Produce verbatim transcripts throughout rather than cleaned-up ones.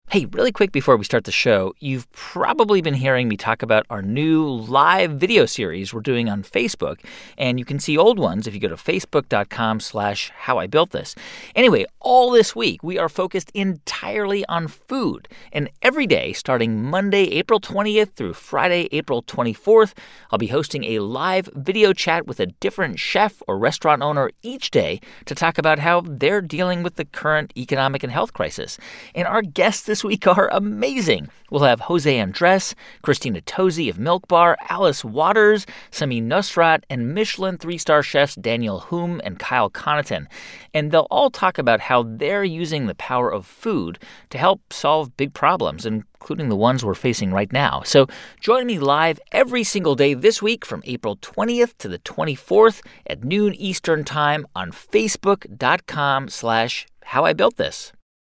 Hey, really quick before we start the show, you've probably been hearing me talk about our new live video series we're doing on Facebook. And you can see old ones if you go to facebook.com slash how I built this. Anyway, all this week, we are focused entirely on food. And every day, starting Monday, April twentieth through Friday, April twenty-fourth, I'll be hosting a live video chat with a different chef or restaurant owner each day to talk about how they're dealing with the current economic and health crisis. And our guests this week are amazing. We'll have Jose Andres, Christina Tosi of Milk Bar, Alice Waters, Sami Nusrat, and Michelin three-star chefs Daniel Humm and Kyle Connaughton. And they'll all talk about how they're using the power of food to help solve big problems, including the ones we're facing right now. So join me live every single day this week from April twentieth to the twenty-fourth at noon Eastern Time on facebook.com slash how I built this.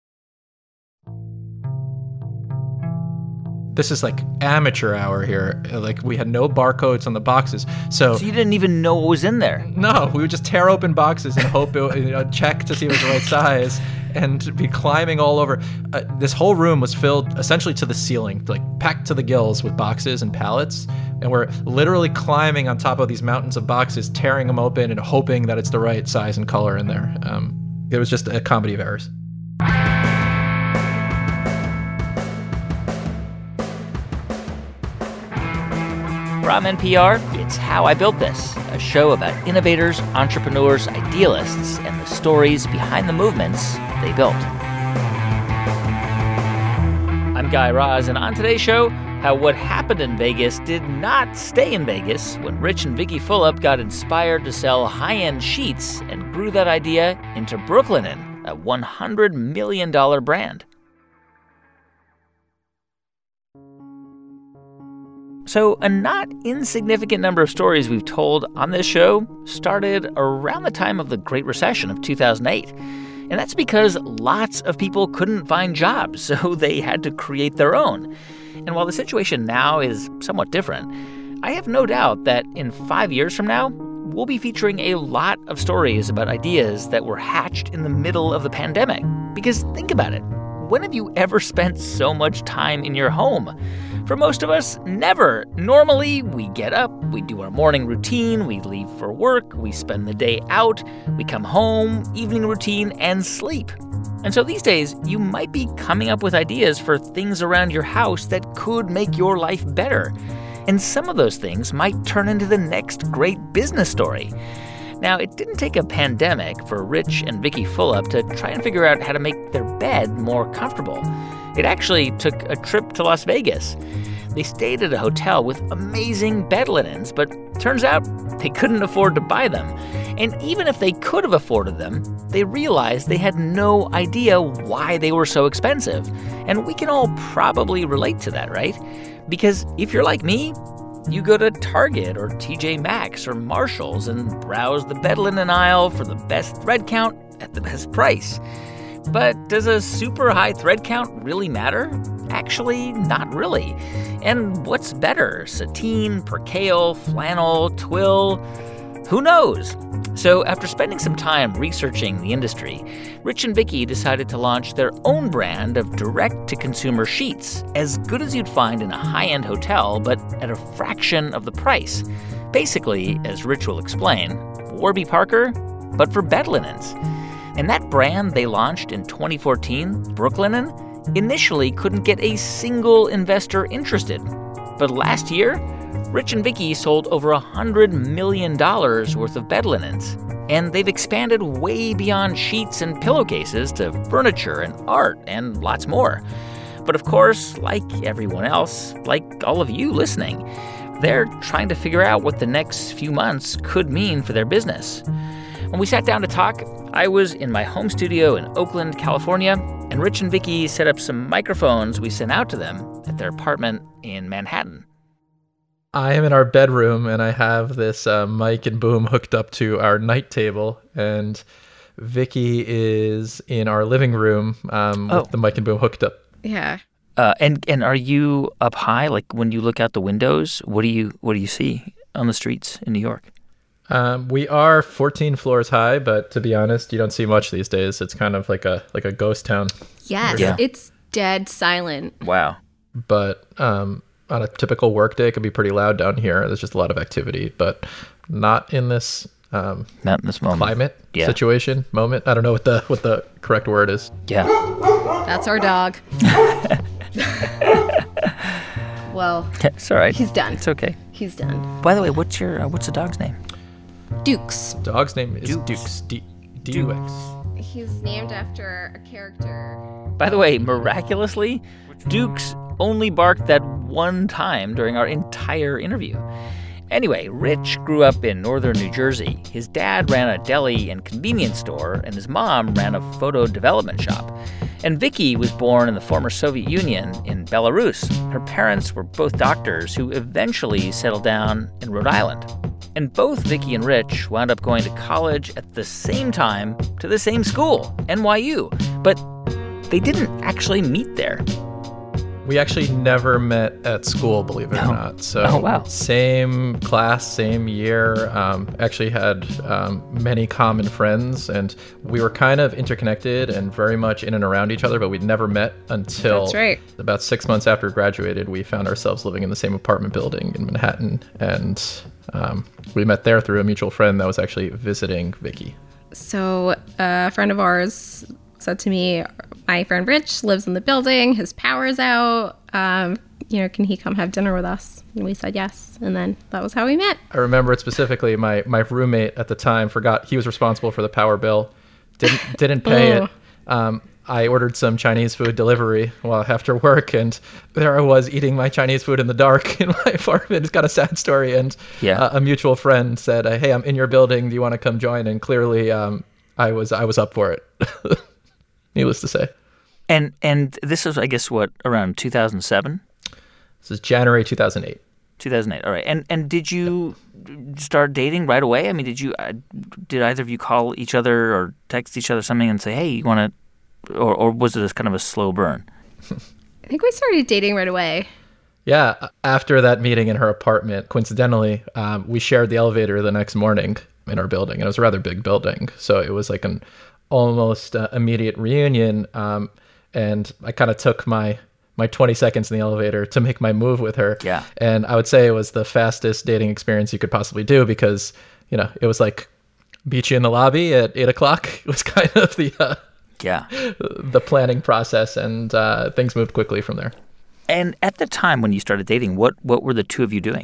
This is like amateur hour here. Like, we had no barcodes on the boxes. So, so you didn't even know what was in there? No, we would just tear open boxes and hope it, you know, check to see if it was the right size and be climbing all over. Uh, this whole room was filled essentially to the ceiling, like packed to the gills with boxes and pallets. And we're literally climbing on top of these mountains of boxes, tearing them open and hoping that it's the right size and color in there. Um, it was just a comedy of errors. From N P R, it's How I Built This, a show about innovators, entrepreneurs, idealists, and the stories behind the movements they built. I'm Guy Raz, and on today's show, how what happened in Vegas did not stay in Vegas when Rich and Vicky Fulop got inspired to sell high-end sheets and grew that idea into Brooklinen, a one hundred million dollars brand. So a not insignificant number of stories we've told on this show started around the time of the Great Recession of two thousand eight. And that's because lots of people couldn't find jobs, so they had to create their own. And while the situation now is somewhat different, I have no doubt that in five years from now, we'll be featuring a lot of stories about ideas that were hatched in the middle of the pandemic. Because think about it. When have you ever spent so much time in your home? For most of us, never. Normally, we get up, we do our morning routine, we leave for work, we spend the day out, we come home, evening routine, and sleep. And so these days, you might be coming up with ideas for things around your house that could make your life better. And some of those things might turn into the next great business story. Now, it didn't take a pandemic for Rich and Vicky Fulop to try and figure out how to make their bed more comfortable. It actually took a trip to Las Vegas. They stayed at a hotel with amazing bed linens, but turns out they couldn't afford to buy them. And even if they could have afforded them, they realized they had no idea why they were so expensive. And we can all probably relate to that, right? Because if you're like me, you go to Target or T J Maxx or Marshall's and browse the bed linen aisle for the best thread count at the best price. But does a super high thread count really matter? Actually, not really. And what's better, sateen, percale, flannel, twill? Who knows? So after spending some time researching the industry, Rich and Vicky decided to launch their own brand of direct-to-consumer sheets, as good as you'd find in a high-end hotel, but at a fraction of the price. Basically, as Rich will explain, Warby Parker, but for bed linens. And that brand they launched in twenty fourteen, Brooklinen, initially couldn't get a single investor interested. But last year, Rich and Vicky sold over one hundred million dollars worth of bed linens. And they've expanded way beyond sheets and pillowcases to furniture and art and lots more. But of course, like everyone else, like all of you listening, they're trying to figure out what the next few months could mean for their business. When we sat down to talk, I was in my home studio in Oakland, California, and Rich and Vicky set up some microphones we sent out to them at their apartment in Manhattan. I am in our bedroom, and I have this uh, mic and boom hooked up to our night table, and Vicky is in our living room um, oh. with the mic and boom hooked up. Yeah. Uh, and and are you up high? Like when you look out the windows, what do you what do you see on the streets in New York? Um, we are fourteen floors high, but to be honest, you don't see much these days. It's kind of like a like a ghost town. Yes, yeah. it's dead silent. Wow. But um, on a typical work day, it could be pretty loud down here. There's just a lot of activity, but not in this um, not in this moment. climate Yeah. situation moment. I don't know what the what the correct word is. Yeah. That's our dog. Well, It's all right. he's done. It's okay. He's done. By the way, what's your uh, what's the dog's name? Dukes. Dog's name is Dukes. Dukes. D D U X. He's named after a character. By the way, miraculously, Dukes only barked that one time during our entire interview. Anyway, Rich grew up in northern New Jersey. His dad ran a deli and convenience store, and his mom ran a photo development shop. And Vicky was born in the former Soviet Union in Belarus. Her parents were both doctors who eventually settled down in Rhode Island. And both Vicky and Rich wound up going to college at the same time to the same school, N Y U. But they didn't actually meet there. We actually never met at school, believe it No. or not. So Oh, wow. same class, same year. Um, actually had um, many common friends, and we were kind of interconnected and very much in and around each other, but we'd never met until That's right. about six months after we graduated. We found ourselves living in the same apartment building in Manhattan, and um, we met there through a mutual friend that was actually visiting Vicky. So a friend of ours said to me, my friend Rich lives in the building. His power's out. Um, you know, can he come have dinner with us? And we said yes. And then that was how we met. I remember it specifically. My my roommate at the time forgot he was responsible for the power bill. Didn't didn't pay Oh. it. Um, I ordered some Chinese food delivery while after work, and there I was eating my Chinese food in the dark in my apartment. It's got a sad story. And Yeah. uh, a mutual friend said, uh, "Hey, I'm in your building. Do you want to come join?" And clearly, um, I was I was up for it. Needless to say, And and this is, I guess, what, around two thousand seven? this is January two thousand eight. two thousand eight. All right. And and did you start dating right away? I mean, did you uh, did either of you call each other or text each other something and say, "Hey, you want to," or or was it a kind of a slow burn? I think we started dating right away. Yeah, after that meeting in her apartment, coincidentally, um, we shared the elevator the next morning in our building, and it was a rather big building, so it was like an almost uh, immediate reunion. Um, and I kind of took my my twenty seconds in the elevator to make my move with her. Yeah. And I would say it was the fastest dating experience you could possibly do because, you know, it was like meet you in the lobby at eight o'clock. It was kind of the uh, Yeah. the planning process, and uh, things moved quickly from there. And at the time when you started dating, what what were the two of you doing?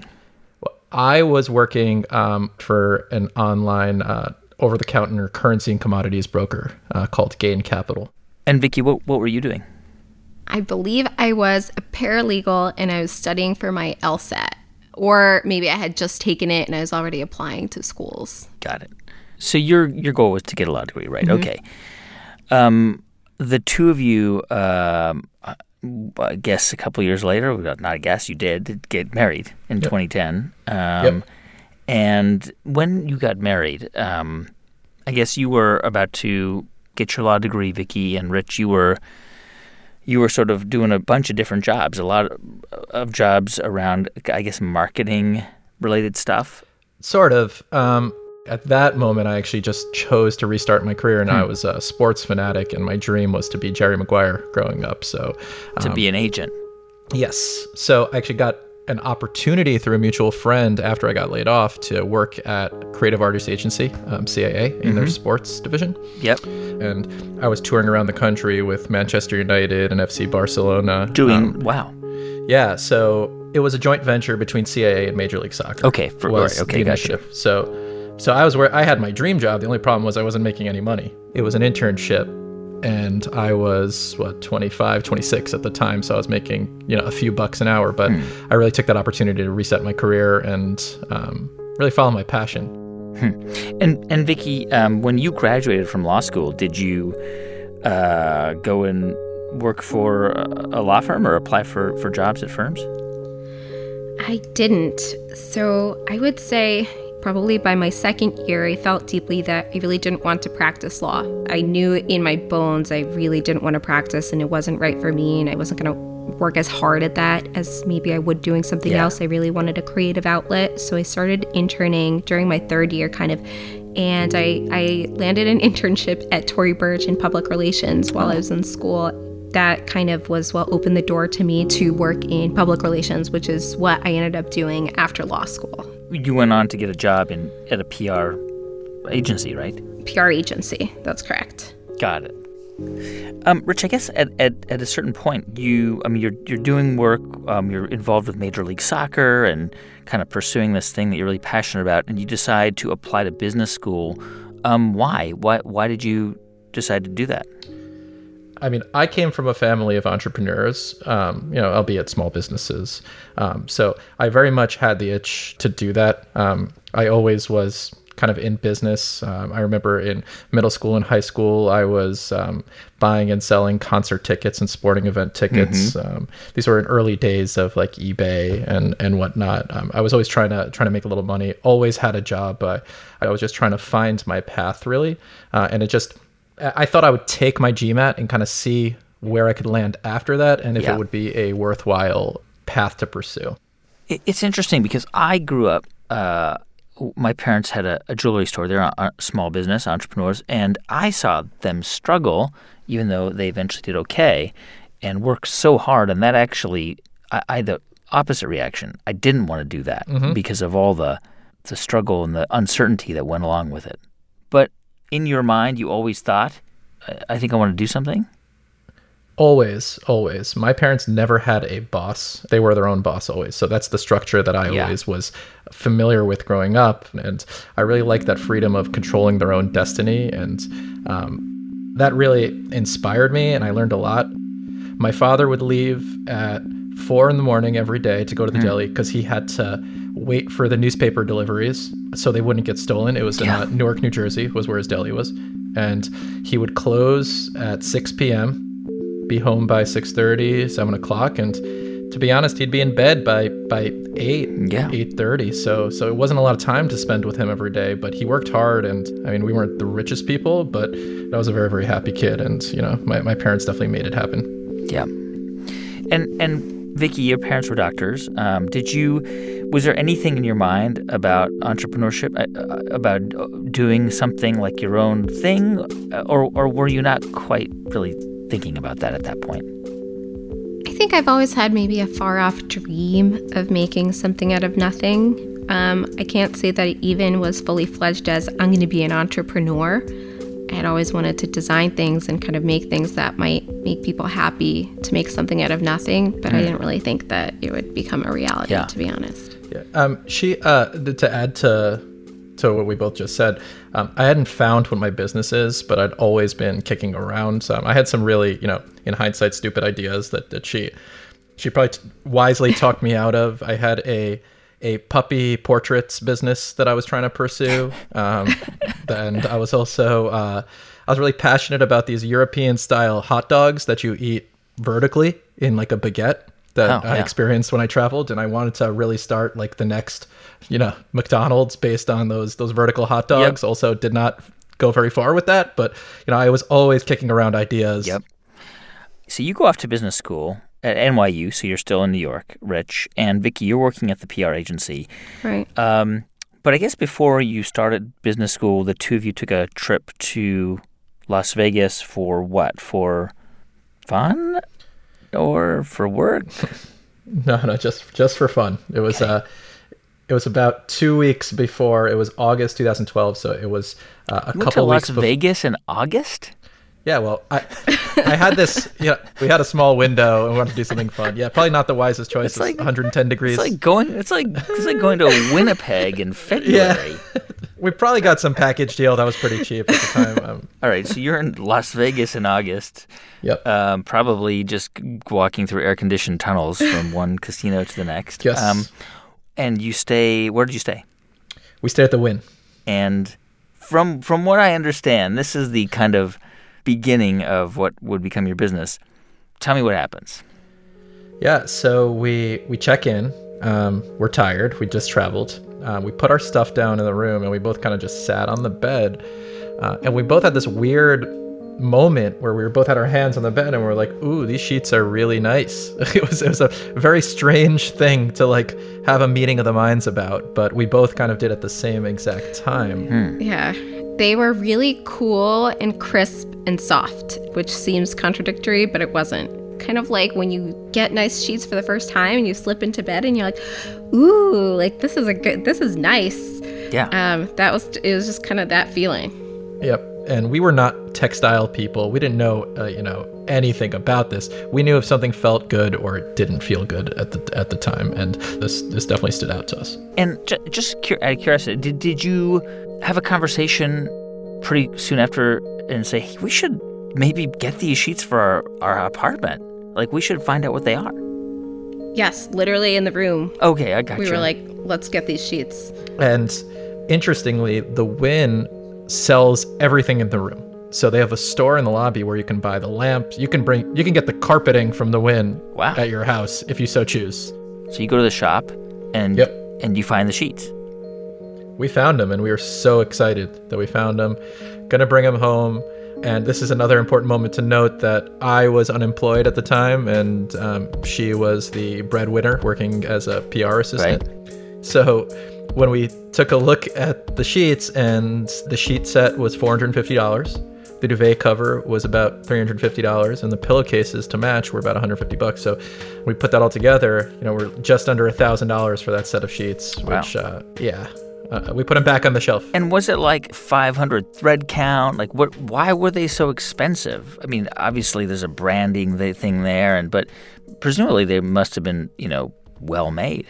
I was working um, for an online uh, over-the-counter currency and commodities broker uh, called Gain Capital. And Vicky, what what were you doing? I believe I was a paralegal and I was studying for my LSAT. Or maybe I had just taken it and I was already applying to schools. Got it. So your your goal was to get a law degree, right? Okay. Um, the two of you, um, I guess a couple years later, not I guess you did get married in Yep. twenty ten. Um, Yep. And when you got married, um, I guess you were about to get your law degree, Vicky, and Rich, you were you were sort of doing a bunch of different jobs, a lot of jobs around, I guess, marketing related stuff. Sort of. Um, at that moment, I actually just chose to restart my career, and I was a sports fanatic, and my dream was to be Jerry Maguire growing up. So, To um, be an agent. yes. So I actually got an opportunity through a mutual friend after I got laid off to work at Creative Artists Agency, um, C A A, in their sports division. Yep. And I was touring around the country with Manchester United and F C Barcelona. Doing, Um, wow. yeah, so it was a joint venture between C A A and Major League Soccer. Okay, for- was right, okay, the gotcha. initiative. So, so I was where I had my dream job. The only problem was I wasn't making any money. It was an internship, and I was what twenty-five, twenty-six at the time. So I was making you know a few bucks an hour. But I really took that opportunity to reset my career and um, really follow my passion. And and Vicky, um, when you graduated from law school, did you uh, go and work for a, a law firm or apply for, for jobs at firms? I didn't. So I would say probably by my second year, I felt deeply that I really didn't want to practice law. I knew in my bones I really didn't want to practice and it wasn't right for me and I wasn't going to work as hard at that as maybe I would doing something Yeah. else. I really wanted a creative outlet. So I started interning during my third year kind of, and I, I landed an internship at Tory Burch in public relations while I was in school. that kind of was what opened the door to me to work in public relations, which is what I ended up doing after law school. You went on to get a job in at a P R agency, right? P R agency, that's correct. Got it. Um, Rich, I guess at, at, at a certain point, you, I mean, you're you're doing work, um, you're involved with Major League Soccer and kind of pursuing this thing that you're really passionate about, and you decide to apply to business school. Um, why? Why? Why did you decide to do that? I mean, I came from a family of entrepreneurs, um, you know, albeit small businesses. Um, so I very much had the itch to do that. Um, I always was kind of in business. Um, I remember in middle school and high school, I was um, buying and selling concert tickets and sporting event tickets. Mm-hmm. Um, these were in early days of like eBay and and whatnot. Um, I was always trying to trying to make a little money. Always had a job, but I was just trying to find my path really. Uh, and it just, I thought I would take my GMAT and kind of see where I could land after that, and if yeah. it would be a worthwhile path to pursue. It's interesting because I grew up. Uh, My parents had a, a jewelry store. They're a small business, entrepreneurs, and I saw them struggle, even though they eventually did okay, and work so hard. And that actually, I, I had the opposite reaction. I didn't want to do that mm-hmm. because of all the the struggle and the uncertainty that went along with it. But in your mind, you always thought, I, I think I want to do something? Always, always. My parents never had a boss. They were their own boss always. So that's the structure that I yeah. always was familiar with growing up. And I really like that freedom of controlling their own destiny. And um, that really inspired me, and I learned a lot. My father would leave at four in the morning every day to go to the mm. deli because he had to wait for the newspaper deliveries so they wouldn't get stolen. It was in yeah. uh, Newark, New Jersey was where his deli was. And he would close at six p.m., be home by six thirty, seven o'clock, and to be honest, he'd be in bed by by eight, yeah. eight thirty. So so it wasn't a lot of time to spend with him every day, but he worked hard. And I mean, we weren't the richest people, but I was a very, very happy kid, and you know, my, my parents definitely made it happen. Yeah. And and Vicky, your parents were doctors. Um, did you? Was there anything in your mind about entrepreneurship, uh, about doing something like your own thing, or or were you not quite really thinking about that at that point? I think I've always had maybe a far-off dream of making something out of nothing. Um, I can't say that it even was fully fledged as I'm going to be an entrepreneur. I had always wanted to design things and kind of make things that might make people happy to make something out of nothing, but mm. I didn't really think that it would become a reality, yeah. to be honest. Yeah. Um, she, uh, to add to to what we both just said, um, I hadn't found what my business is, but I'd always been kicking around. Um, I had some really, you know, in hindsight, stupid ideas that, that she she probably t- wisely talked me out of. I had a a puppy portraits business that I was trying to pursue. Um, and I was also, uh, I was really passionate about these European style hot dogs that you eat vertically in like a baguette that oh, I yeah. experienced when I traveled. And I wanted to really start like the next, you know, McDonald's based on those, those vertical hot dogs. Yep. Also did not go very far with that, but you know, I was always kicking around ideas. Yep. So you go off to business school at N Y U, so you're still in New York, Rich, and Vicky, you're working at the P R agency. Right. Um, but I guess before you started business school, the two of you took a trip to Las Vegas for what? For fun or for work? no, no, just just for fun. It was okay. uh, it was about two weeks before. It was August twenty twelve, so it was uh, a you couple went to weeks. Las bef- Vegas in August? Yeah, well, I I had this, you know, we had a small window and we wanted to do something fun. Yeah, probably not the wisest choice. It's like one hundred ten degrees. It's like going, it's like, it's like going to Winnipeg in February. Yeah. We probably got some package deal that was pretty cheap at the time. Um, All right, so you're in Las Vegas in August. Yep. Um, probably just walking through air-conditioned tunnels from one casino to the next. Yes. Um, and you stay, where did you stay? We stayed at the Wynn. And from from what I understand, this is the kind of beginning of what would become your business. Tell me what happens. Yeah, so we we check in. Um, we're tired. We just traveled. Uh, we put our stuff down in the room, and we both kind of just sat on the bed. Uh, and we both had this weird moment where we were both had our hands on the bed, and we we're like, "Ooh, these sheets are really nice." It was it was a very strange thing to like have a meeting of the minds about, but we both kind of did at the same exact time. Hmm. Yeah. They were really cool and crisp and soft, which seems contradictory, but it wasn't. Kind of like when you get nice sheets for the first time and you slip into bed and you're like, ooh, like this is a good, this is nice. Yeah. Um, that was, it was just kind of that feeling. Yep. And we were not textile people. We didn't know, uh, you know, anything about this. We knew if something felt good or it didn't feel good at the at the time, and this this definitely stood out to us. And j- just cur- out of curiosity, did did you have a conversation pretty soon after and say, hey, we should maybe get these sheets for our, our apartment? Like, we should find out what they are. Yes, literally in the room. Okay, I got we you. We were like, let's get these sheets. And interestingly, the Wynn sells everything in the room. So they have a store in the lobby where you can buy the lamps. You can bring, you can get the carpeting from the Wynn wow. at your house if you so choose. So you go to the shop and yep. and you find the sheets. We found them, and we were so excited that we found them. Gonna bring them home. And this is another important moment to note that I was unemployed at the time, and um, she was the breadwinner working as a P R assistant. Right. So when we took a look at the sheets, and the sheet set was four hundred fifty dollars, the duvet cover was about three hundred fifty dollars, and the pillowcases to match were about one hundred fifty bucks. So we put that all together, you know, we're just under one thousand dollars for that set of sheets, wow. which, uh, yeah. Uh, we put them back on the shelf. And was it like five hundred thread count? Like, what? Why were they so expensive? I mean, obviously there's a branding thing there, and but presumably they must have been, you know, well made.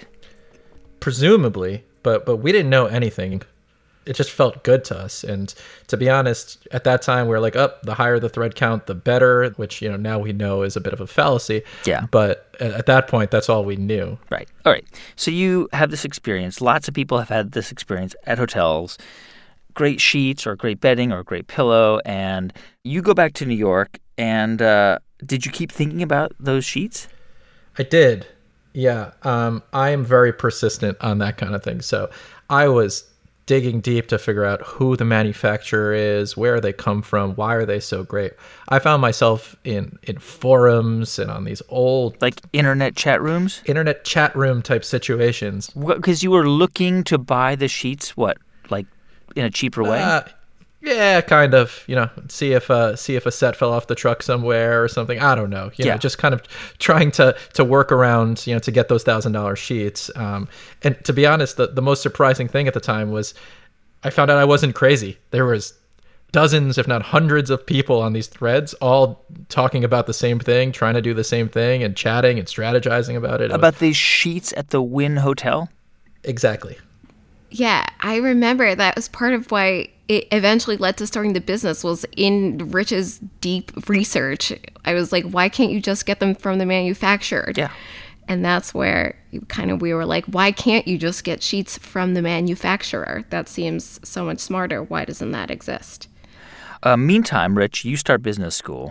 Presumably, but but we didn't know anything. It just felt good to us. And to be honest, at that time we were like, up, oh, the higher the thread count, the better, which, you know, now we know is a bit of a fallacy. Yeah. But at that point, that's all we knew. Right. All right. So you have this experience. Lots of people have had this experience at hotels. Great sheets or great bedding or a great pillow. And you go back to New York. And uh, did you keep thinking about those sheets? I did. Yeah. Um, I am very persistent on that kind of thing. So I was digging deep to figure out who the manufacturer is, where they come from, why are they so great. I found myself in, in forums and on these old... Like internet chat rooms? Internet chat room type situations. Because you were looking to buy the sheets, what, like in a cheaper way? Uh, yeah, kind of. You know, see if uh, see if a set fell off the truck somewhere or something. I don't know. You yeah. know, just kind of trying to to work around, you know, to get those thousand dollar sheets. Um, and to be honest, the, the most surprising thing at the time was I found out I wasn't crazy. There was dozens, if not hundreds, of people on these threads, all talking about the same thing, trying to do the same thing, and chatting and strategizing about it. About it was... these sheets at the Wynn Hotel? Exactly. Yeah, I remember that was part of why it eventually led to starting the business, was in Rich's deep research. I was like, why can't you just get them from the manufacturer? Yeah. And that's where kind of we were like, why can't you just get sheets from the manufacturer? That seems so much smarter. Why doesn't that exist? Uh, meantime, Rich, you start business school,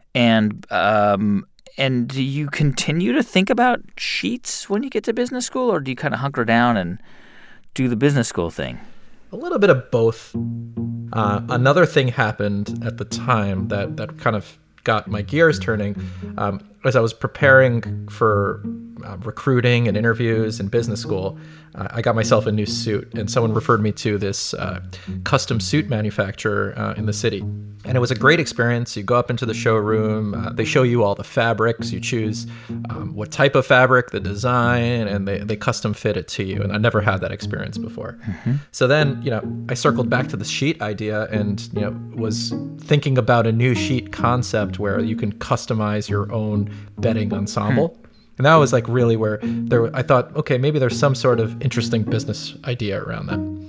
and um, and do you continue to think about sheets when you get to business school, or do you kind of hunker down and do the business school thing? A little bit of both. Uh, another thing happened at the time that, that kind of got my gears turning. Um, as I was preparing for uh, recruiting and interviews in business school, uh, I got myself a new suit, and someone referred me to this uh, custom suit manufacturer uh, in the city. And it was a great experience. You go up into the showroom, uh, they show you all the fabrics, you choose um, what type of fabric, the design, and they, they custom fit it to you. And I never had that experience before. Mm-hmm. So then, you know, I circled back to the sheet idea and, you know, was thinking about a new sheet concept where you can customize your own bedding ensemble. Hmm. And that was like really where there, I thought, okay, maybe there's some sort of interesting business idea around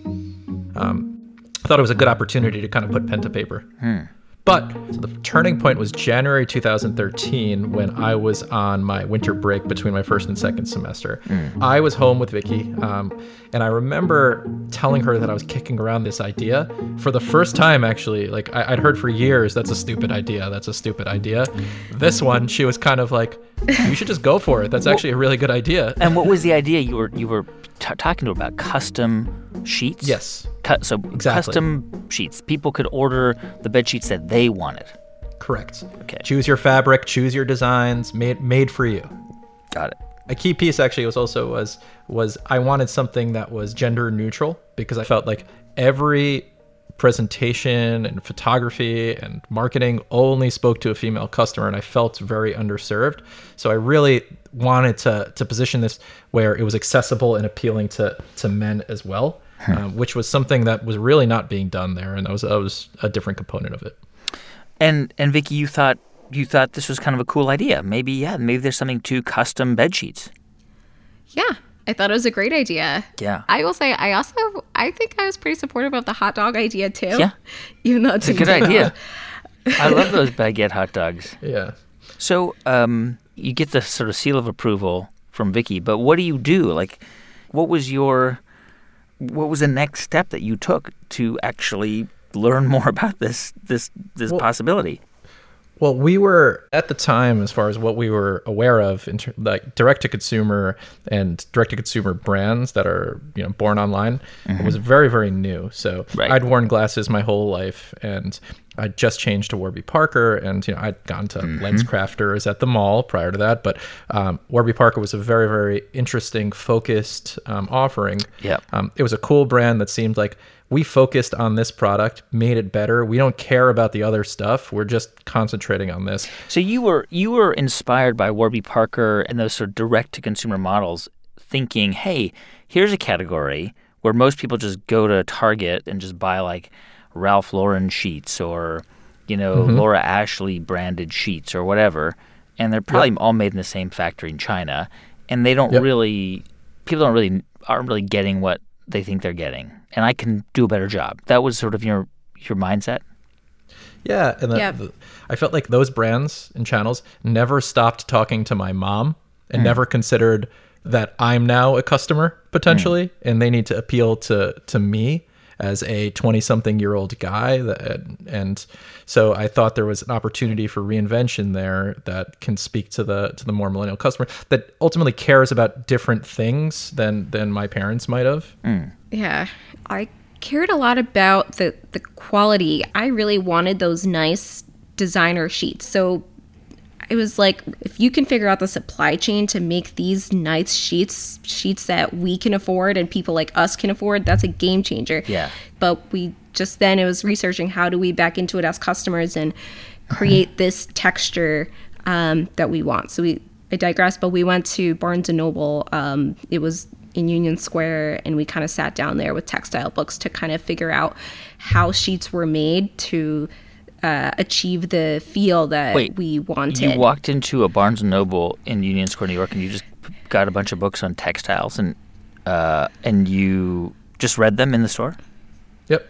that. Um, I thought it was a good opportunity to kind of put pen to paper. Hmm. But so the turning point was January two thousand thirteen, when I was on my winter break between my first and second semester. Mm. I was home with Vicky, um, and I remember telling her that I was kicking around this idea for the first time, actually. Like, I- I'd heard for years, that's a stupid idea, that's a stupid idea. This one, she was kind of like, you should just go for it. That's actually a really good idea. And what was the idea you were you were t- talking to her about? Custom sheets? Yes. Cu- so exactly. Custom sheets. People could order the bed sheets that they wanted. Correct. Okay. Choose your fabric, choose your designs, made made for you. Got it. A key piece actually was also was was I wanted something that was gender neutral, because I felt like every presentation and photography and marketing only spoke to a female customer, and I felt very underserved. So I really wanted to to position this where it was accessible and appealing to to men as well, hmm. um, which was something that was really not being done there, and that was that was a different component of it. And and Vicky, you thought you thought this was kind of a cool idea. Maybe yeah, maybe there's something to custom bed sheets. Yeah. I thought it was a great idea. Yeah. I will say, I also, I think I was pretty supportive of the hot dog idea too. Yeah. Even though it's, it's a good idea. I love those baguette hot dogs. Yeah. So um, you get the sort of seal of approval from Vicky, but what do you do? Like, what was your, what was the next step that you took to actually learn more about this, this, this well, possibility? Well, we were at the time, as far as what we were aware of, in ter- like direct-to-consumer and direct-to-consumer brands that are, you know, born online, mm-hmm. it was very, very new. So right. I'd worn glasses my whole life, and I just changed to Warby Parker, and you know I'd gone to mm-hmm. LensCrafters at the mall prior to that. But um, Warby Parker was a very, very interesting, focused um, offering. Yeah, um, it was a cool brand that seemed like we focused on this product, made it better. We don't care about the other stuff. We're just concentrating on this. So you were you were inspired by Warby Parker and those sort of direct-to-consumer models, thinking, hey, here's a category where most people just go to Target and just buy like Ralph Lauren sheets or, you know, mm-hmm. Laura Ashley branded sheets or whatever, and they're probably yep. all made in the same factory in China, and they don't yep. really, people don't really, aren't really getting what they think they're getting, and I can do a better job. That was sort of your your mindset? Yeah, and the, yep. the, I felt like those brands and channels never stopped talking to my mom and mm. never considered that I'm now a customer, potentially, mm. and they need to appeal to, to me as a twenty-something-year-old guy. That, and so I thought there was an opportunity for reinvention there that can speak to the to the more millennial customer that ultimately cares about different things than than my parents might have. Mm. Yeah, I cared a lot about the, the quality. I really wanted those nice designer sheets. So it was like, if you can figure out the supply chain to make these nice sheets, sheets that we can afford and people like us can afford, that's a game changer. Yeah. But we just then, it was researching how do we back into it as customers and create this texture um, that we want. So we, I digress, but we went to Barnes and Noble. Um, it was in Union Square, and we kind of sat down there with textile books to kind of figure out how sheets were made to Uh, achieve the feel that Wait, we wanted. You walked into a Barnes and Noble in Union Square, New York, and you just got a bunch of books on textiles, and uh, and you just read them in the store? Yep.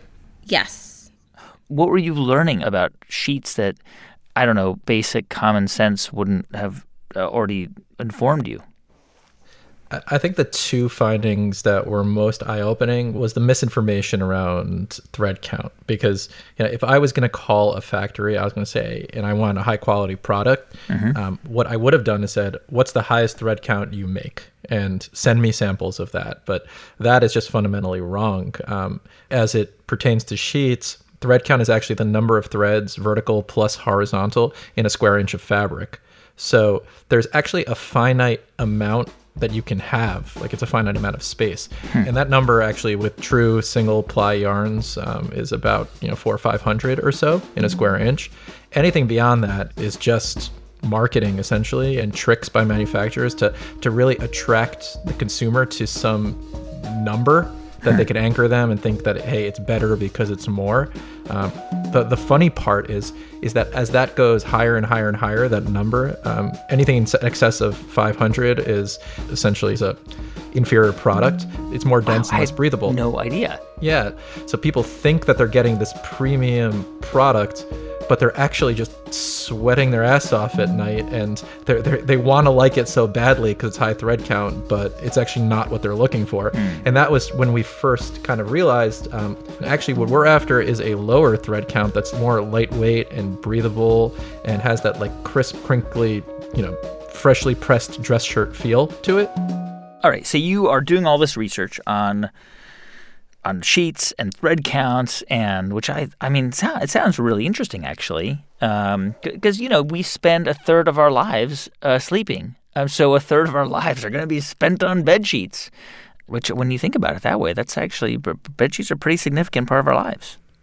Yes. What were you learning about sheets that, I don't know, basic common sense wouldn't have uh, already informed you? I think the two findings that were most eye-opening was the misinformation around thread count. Because you know, if I was going to call a factory, I was going to say, and I want a high-quality product, mm-hmm. um, what I would have done is said, what's the highest thread count you make? And send me samples of that. But that is just fundamentally wrong. Um, as it pertains to sheets, thread count is actually the number of threads, vertical plus horizontal, in a square inch of fabric. So there's actually a finite amount that you can have, like it's a finite amount of space. Hmm. And that number actually with true single ply yarns um, is about, you know, four or five hundred or so in a square inch. Anything beyond that is just marketing essentially and tricks by manufacturers to, to really attract the consumer to some number that they could anchor them and think that, hey, it's better because it's more. Um, the the funny part is is that as that goes higher and higher and higher, that number, um, anything in excess of five hundred is essentially a inferior product. It's more dense wow, and less breathable. No idea. Yeah. So people think that they're getting this premium product, but they're actually just sweating their ass off at night, and they're, they're, they want to like it so badly because it's high thread count, but it's actually not what they're looking for. Mm. And that was when we first kind of realized, um, actually what we're after is a lower thread count that's more lightweight and breathable and has that like crisp, crinkly, you know, freshly pressed dress shirt feel to it. All right, so you are doing all this research on on sheets and thread counts, and which I, I mean, it sounds really interesting, actually, because, um, you know, we spend a third of our lives uh, sleeping. Um, so a third of our lives are going to be spent on bed sheets, which when you think about it that way, that's actually, bed sheets are a pretty significant part of our lives.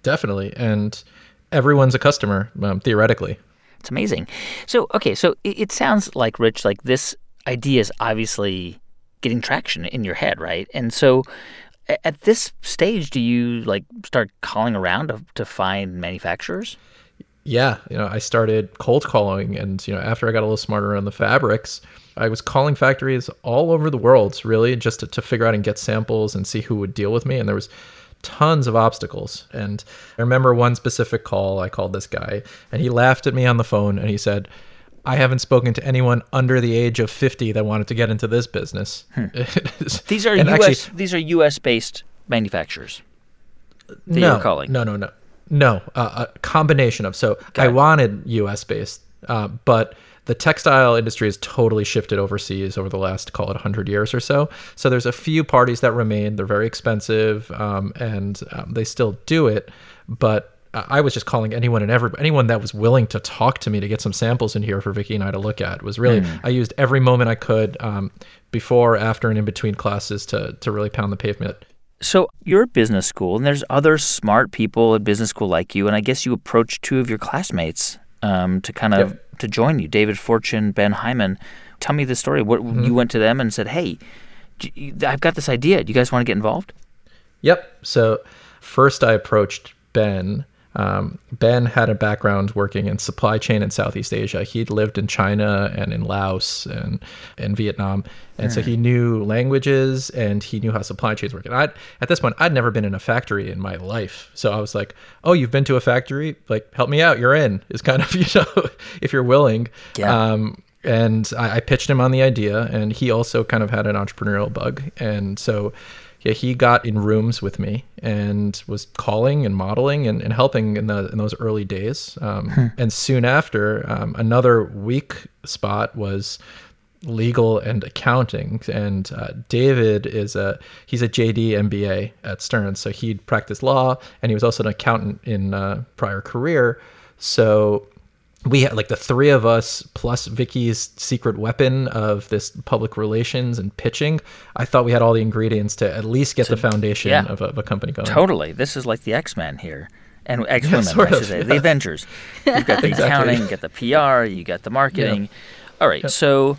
Definitely. And everyone's a customer, um, theoretically. It's amazing. So, okay, so it, it sounds like, Rich, like this idea is obviously getting traction in your head, right? And so a- at this stage, do you like start calling around to, to find manufacturers? Yeah, you know, I started cold calling, and you know, after I got a little smarter on the fabrics, I was calling factories all over the world, really, just to, to figure out and get samples and see who would deal with me. And there was tons of obstacles. And I remember one specific call. I called this guy, and he laughed at me on the phone, and he said, "I haven't spoken to anyone under the age of fifty that wanted to get into this business." Hmm. These are and U S. Actually, these are U S based manufacturers. That no, you're calling. no, no, no. No, uh, a combination of. So Got I it. wanted U S based, uh, but the textile industry has totally shifted overseas over the last, call it one hundred years or so. So there's a few parties that remain. They're very expensive, um, and um, they still do it. But I was just calling anyone and every, anyone that was willing to talk to me to get some samples in here for Vicky and I to look at. It was really, mm. I used every moment I could um, before, after, and in between classes to to really pound the pavement. So you're at business school, and there's other smart people at business school like you, and I guess you approached two of your classmates um, to kind of Yep. to join you, David Fortune, Ben Hyman. Tell me the story. What Mm-hmm. you went to them and said, "Hey, d- you- I've got this idea. Do you guys want to get involved?" Yep. So first I approached Ben. Um, Ben had a background working in supply chain in Southeast Asia. He'd lived in China and in Laos and in Vietnam. And mm. so he knew languages and he knew how supply chains work. And I'd, at this point, I'd never been in a factory in my life. So I was like, "Oh, you've been to a factory? Like, help me out. You're in," is kind of, you know, if you're willing. Yeah. Um, and I, I pitched him on the idea, and he also kind of had an entrepreneurial bug. And so yeah, he got in rooms with me and was calling and modeling and, and helping in the in those early days. Um, hmm. And soon after, um, another weak spot was legal and accounting. And uh, David is a he's a J D M B A at Stearns, so he'd practiced law, and he was also an accountant in uh, prior career. So we had like the three of us plus Vicky's secret weapon of this public relations and pitching. I thought we had all the ingredients to at least get so, the foundation yeah, of, a, of a company going. Totally. This is like the X-Men here. And X-Women, yeah, I should of, say. Yeah. The Avengers. You've got the exactly. accounting, you got the P R, you got the marketing. Yeah. All right. Yeah. So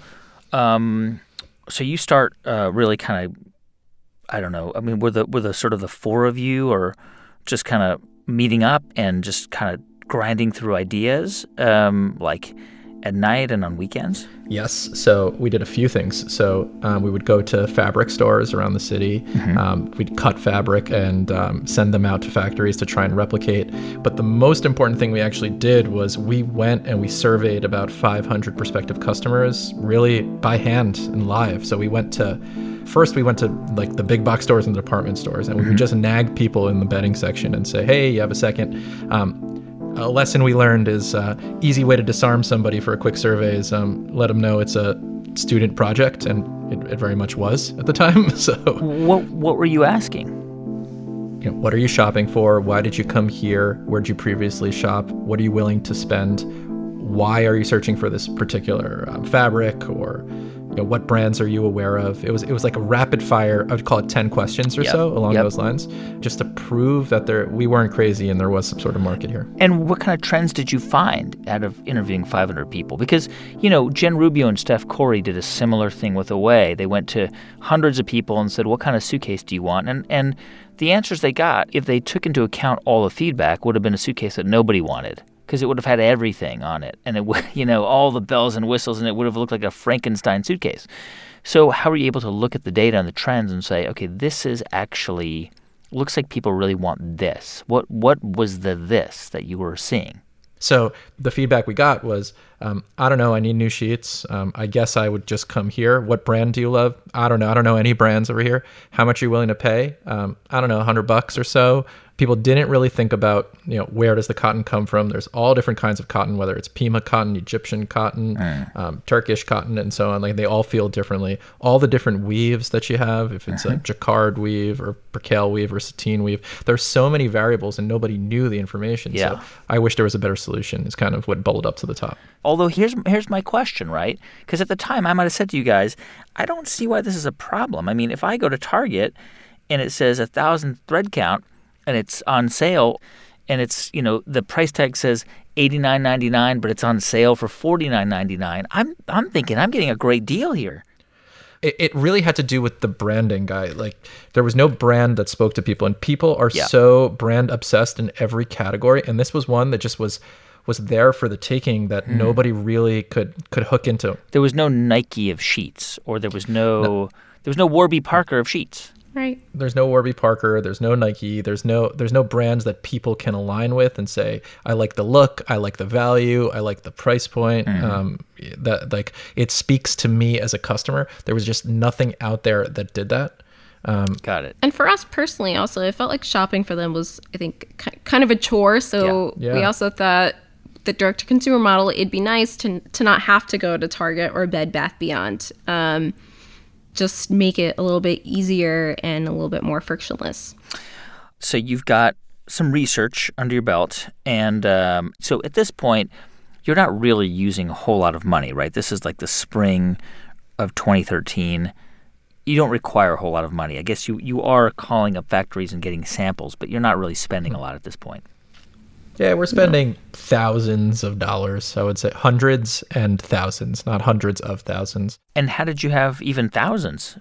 um, so you start uh, really kind of, I don't know, I mean, were the, were the sort of the four of you or just kind of meeting up and just kind of grinding through ideas, um, like at night and on weekends? Yes. So we did a few things. So um, we would go to fabric stores around the city. Mm-hmm. Um, we'd cut fabric and um, send them out to factories to try and replicate. But the most important thing we actually did was we went and we surveyed about five hundred prospective customers, really by hand and live. So we went to First, we went to like the big box stores and the department stores, and we mm-hmm. would just nag people in the bedding section and say, "Hey, you have a second?" Um, A lesson we learned is uh, easy way to disarm somebody for a quick survey is um, let them know it's a student project, and it, it very much was at the time. So, what what were you asking? You know, what are you shopping for? Why did you come here? Where did you previously shop? What are you willing to spend? Why are you searching for this particular um, fabric? Or you know, what brands are you aware of? It was it was like a rapid fire. I would call it ten questions or yep. so along yep. those lines, just to prove that there we weren't crazy and there was some sort of market here. And what kind of trends did you find out of interviewing five hundred people? Because, you know, Jen Rubio and Steph Corey did a similar thing with Away. They went to hundreds of people and said, "What kind of suitcase do you want?" And and the answers they got, if they took into account all the feedback, would have been a suitcase that nobody wanted, because it would have had everything on it, and it would, you know, all the bells and whistles, and it would have looked like a Frankenstein suitcase. So how were you able to look at the data and the trends and say, okay, this is actually, looks like people really want this? What what was the this that you were seeing? So the feedback we got was, um, I don't know, I need new sheets. Um, I guess I would just come here. What brand do you love? I don't know. I don't know any brands over here. How much are you willing to pay? Um, I don't know, a hundred bucks or so. People didn't really think about, you know, where does the cotton come from? There's all different kinds of cotton, whether it's Pima cotton, Egyptian cotton, mm. um, Turkish cotton, and so on. Like they all feel differently. All the different weaves that you have, if it's uh-huh. a jacquard weave or percale weave or sateen weave, there's so many variables and nobody knew the information. Yeah. So I wish there was a better solution. It's kind of what bubbled up to the top. Although here's here's my question, right? Because at the time I might have said to you guys, I don't see why this is a problem. I mean, if I go to Target and it says a thousand thread count, and it's on sale, and it's, you know, the price tag says eighty-nine ninety-nine, but it's on sale for forty-nine ninety-nine. I'm I'm thinking I'm getting a great deal here. It, it really had to do with the branding, guy. Like, there was no brand that spoke to people, and people are Yeah. so brand obsessed in every category. And this was one that just was was there for the taking that Hmm. nobody really could could hook into. There was no Nike of sheets, or there was no, there was no Warby Parker of sheets. Right. There's no Warby Parker, there's no Nike, there's no there's no brands that people can align with and say, I like the look, I like the value, I like the price point. Um, that like it speaks to me as a customer. There was just nothing out there that did that. Um, Got it. And for us personally, also, it felt like shopping for them was, I think, ki- kind of a chore. So Yeah. we Yeah. also thought the direct-to-consumer model, it'd be nice to to not have to go to Target or Bed Bath Beyond. Um, just make it a little bit easier and a little bit more frictionless. So you've got some research under your belt, and um, so at this point, you're not really using a whole lot of money, right? This is like the spring of twenty thirteen. You don't require a whole lot of money. I guess you, you are calling up factories and getting samples, but you're not really spending a lot at this point. yeah, we're spending thousands of dollars, I would say hundreds and thousands, not hundreds of thousands. And how did you have even thousands?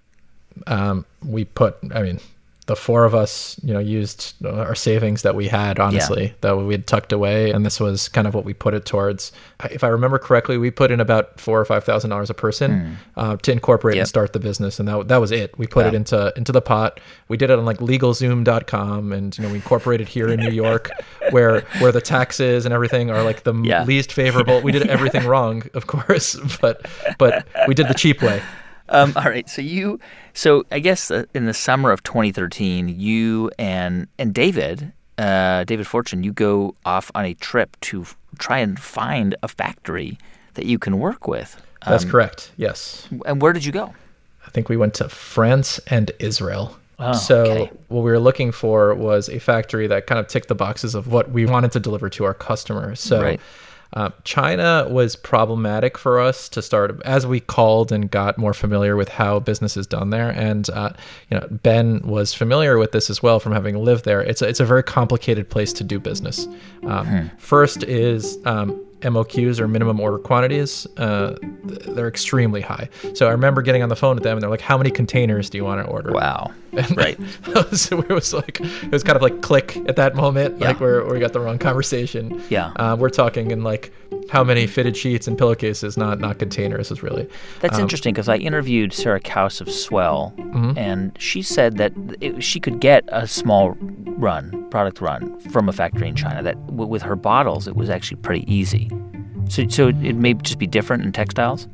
Um, we put, I mean, the four of us, you know, used our savings that we had, honestly, that we had tucked away, and this was kind of what we put it towards. If I remember correctly, we put in about four or five thousand dollars a person uh, to incorporate Yep. and start the business, and that that was it. We put Wow. it into into the pot. We did it on like legal zoom dot com, and you know, we incorporated here in New York, where where the taxes and everything are like the Yeah. least favorable. We did everything wrong, of course, but but we did the cheap way. Um, all right, so you, so I guess uh, in the summer of twenty thirteen, you and and David, uh, David Fortune, you go off on a trip to f- try and find a factory that you can work with. That's Um, correct. Yes. And where did you go? I think we went to France and Israel. Oh, so okay. what we were looking for was a factory that kind of ticked the boxes of what we wanted to deliver to our customers. So Right. uh, China was problematic for us to start as we called and got more familiar with how business is done there. And uh, you know, Ben was familiar with this as well from having lived there. It's a, it's a very complicated place to do business. Um, First is um, M O Qs, or minimum order quantities. Uh, th- they're extremely high. So I remember getting on the phone with them, and they're like, "How many containers do you want to order?" Wow. And Right. so it was like, it was kind of like click at that moment, Yeah. like where, where we got the wrong conversation. Yeah. Uh, we're talking in like how many fitted sheets and pillowcases, not not containers, is really. That's um, interesting because I interviewed Sarah Kaus of Swell, Mm-hmm. and she said that it, she could get a small run, product run, from a factory in China. That w- with her bottles, it was actually pretty easy. So, so it may just be different in textiles.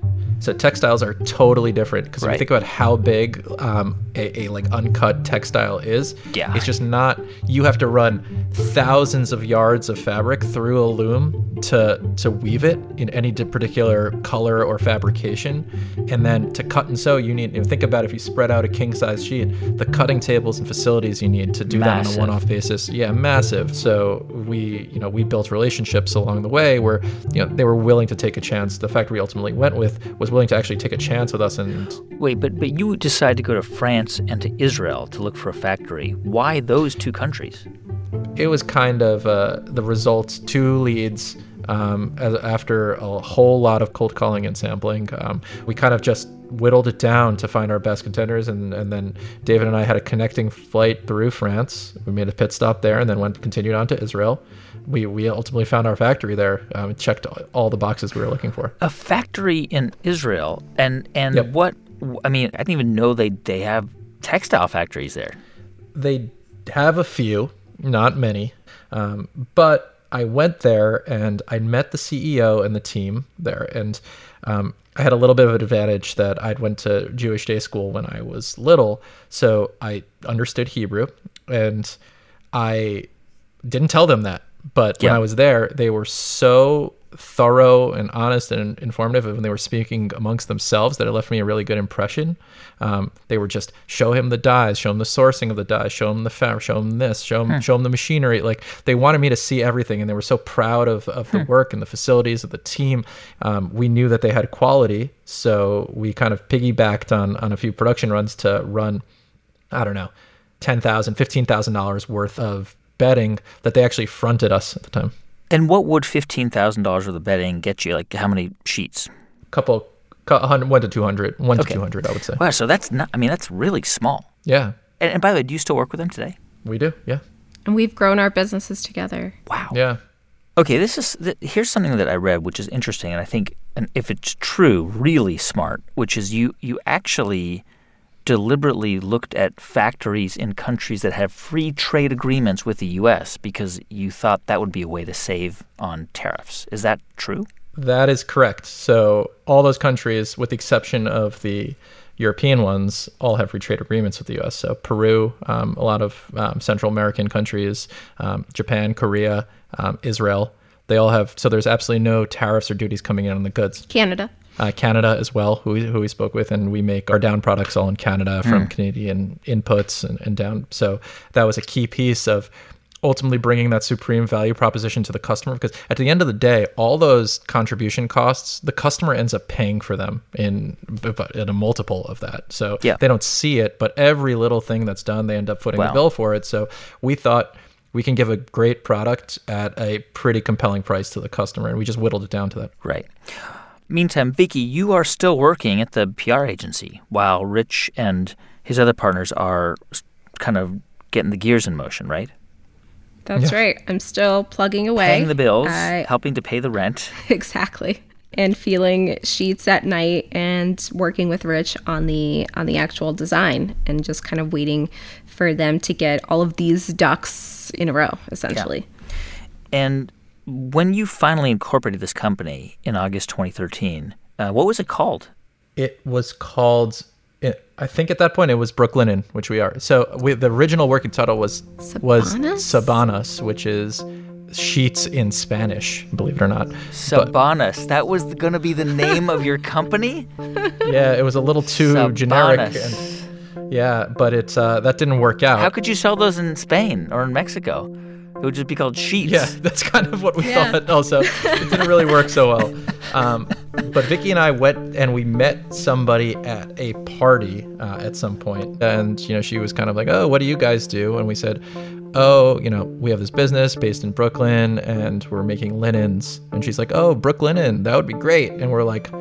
So textiles are totally different because if Right. you think about how big um, a, a like uncut textile is, Yeah. it's just not. You have to run thousands of yards of fabric through a loom to to weave it in any di- particular color or fabrication, and then to cut and sew, you need. You know, think about if you spread out a king size sheet, the cutting tables and facilities you need to do that on Massive. a one off basis. Yeah, massive. So we, you know, we built relationships along the way where, you know, they were willing to take a chance. The factory we ultimately went with was willing to actually take a chance with us. And Wait, but but you decided to go to France and to Israel to look for a factory. Why those two countries? it was kind of uh, the results, two leads. Um, as, after a whole lot of cold calling and sampling, um, we kind of just whittled it down to find our best contenders, and, and then David and I had a connecting flight through France. We made a pit stop there and then went continued on to Israel. We we ultimately found our factory there. Um, checked all the boxes we were looking for. A factory in Israel, and and Yep. what? I mean, I didn't even know they they have textile factories there. They have a few, not many, um, but I went there and I met the C E O and the team there, and um, I had a little bit of an advantage that I'd went to Jewish day school when I was little, so I understood Hebrew, and I didn't tell them that. But when Yeah. I was there, they were so thorough and honest and informative when they were speaking amongst themselves that it left me a really good impression. Um, they were just show him the dyes, show him the sourcing of the dyes, show him the fabric, show him this, show him, show him the machinery. Like they wanted me to see everything, and they were so proud of, of the work and the facilities of the team. Um, we knew that they had quality, so we kind of piggybacked on on a few production runs to run, I don't know, ten thousand dollars, fifteen thousand dollars worth of bedding that they actually fronted us at the time. And what would fifteen thousand dollars worth of bedding get you? Like how many sheets? Couple, one to two hundred, one to Okay. two hundred, I would say. Wow, so that's not, I mean, that's really small. Yeah, And, and by the way, do you still work with them today? we do. Yeah, And we've grown our businesses together. Wow. yeah. Okay, this is th- here's something that I read, which is interesting, and I think, and if it's true, really smart. Which is you you actually deliberately looked at factories in countries that have free trade agreements with the U S because you thought that would be a way to save on tariffs. Is that true? That is correct. So all those countries, with the exception of the European ones, all have free trade agreements with the U S. So Peru, um, a lot of um, Central American countries, um, Japan, Korea, um, Israel, they all have. So there's absolutely no tariffs or duties coming in on the goods. Canada. Uh, Canada as well, who we, who we spoke with, and we make our down products all in Canada from Canadian inputs and, and down. So that was a key piece of ultimately bringing that supreme value proposition to the customer, because at the end of the day, all those contribution costs, the customer ends up paying for them in at a multiple of that. So Yeah. they don't see it, but every little thing that's done, they end up footing Wow. the bill for it. So we thought we can give a great product at a pretty compelling price to the customer, and we just whittled it down to that. Right. Meantime, Vicky, you are still working at the P R agency while Rich and his other partners are s- kind of getting the gears in motion, right? That's Yeah. right. I'm still plugging away. Paying the bills, I- helping to pay the rent. Exactly. And feeling sheets at night and working with Rich on the on the actual design and just kind of waiting for them to get all of these ducks in a row, essentially. And when you finally incorporated this company in August twenty thirteen, uh, what was it called? It was called, I think at that point it was Brooklinen, which we are. So we, the original working title was was Sabanas? Sabanas, which is sheets in Spanish, believe it or not. But, Sabanas. That was going to be the name of your company? yeah, it was a little too generic. Sabanas. And, yeah, but it uh, that didn't work out. How could you sell those in Spain or in Mexico? It would just be called sheets. Yeah, that's kind of what we Yeah. thought. Also, it didn't really work so well. Um, but Vicky and I went and we met somebody at a party uh, at some point, and you know, she was kind of like, "Oh, what do you guys do?" And we said, "Oh, you know, we have this business based in Brooklyn, and we're making linens." And she's like, "Oh, Brooklinen, that would be great." And we're like,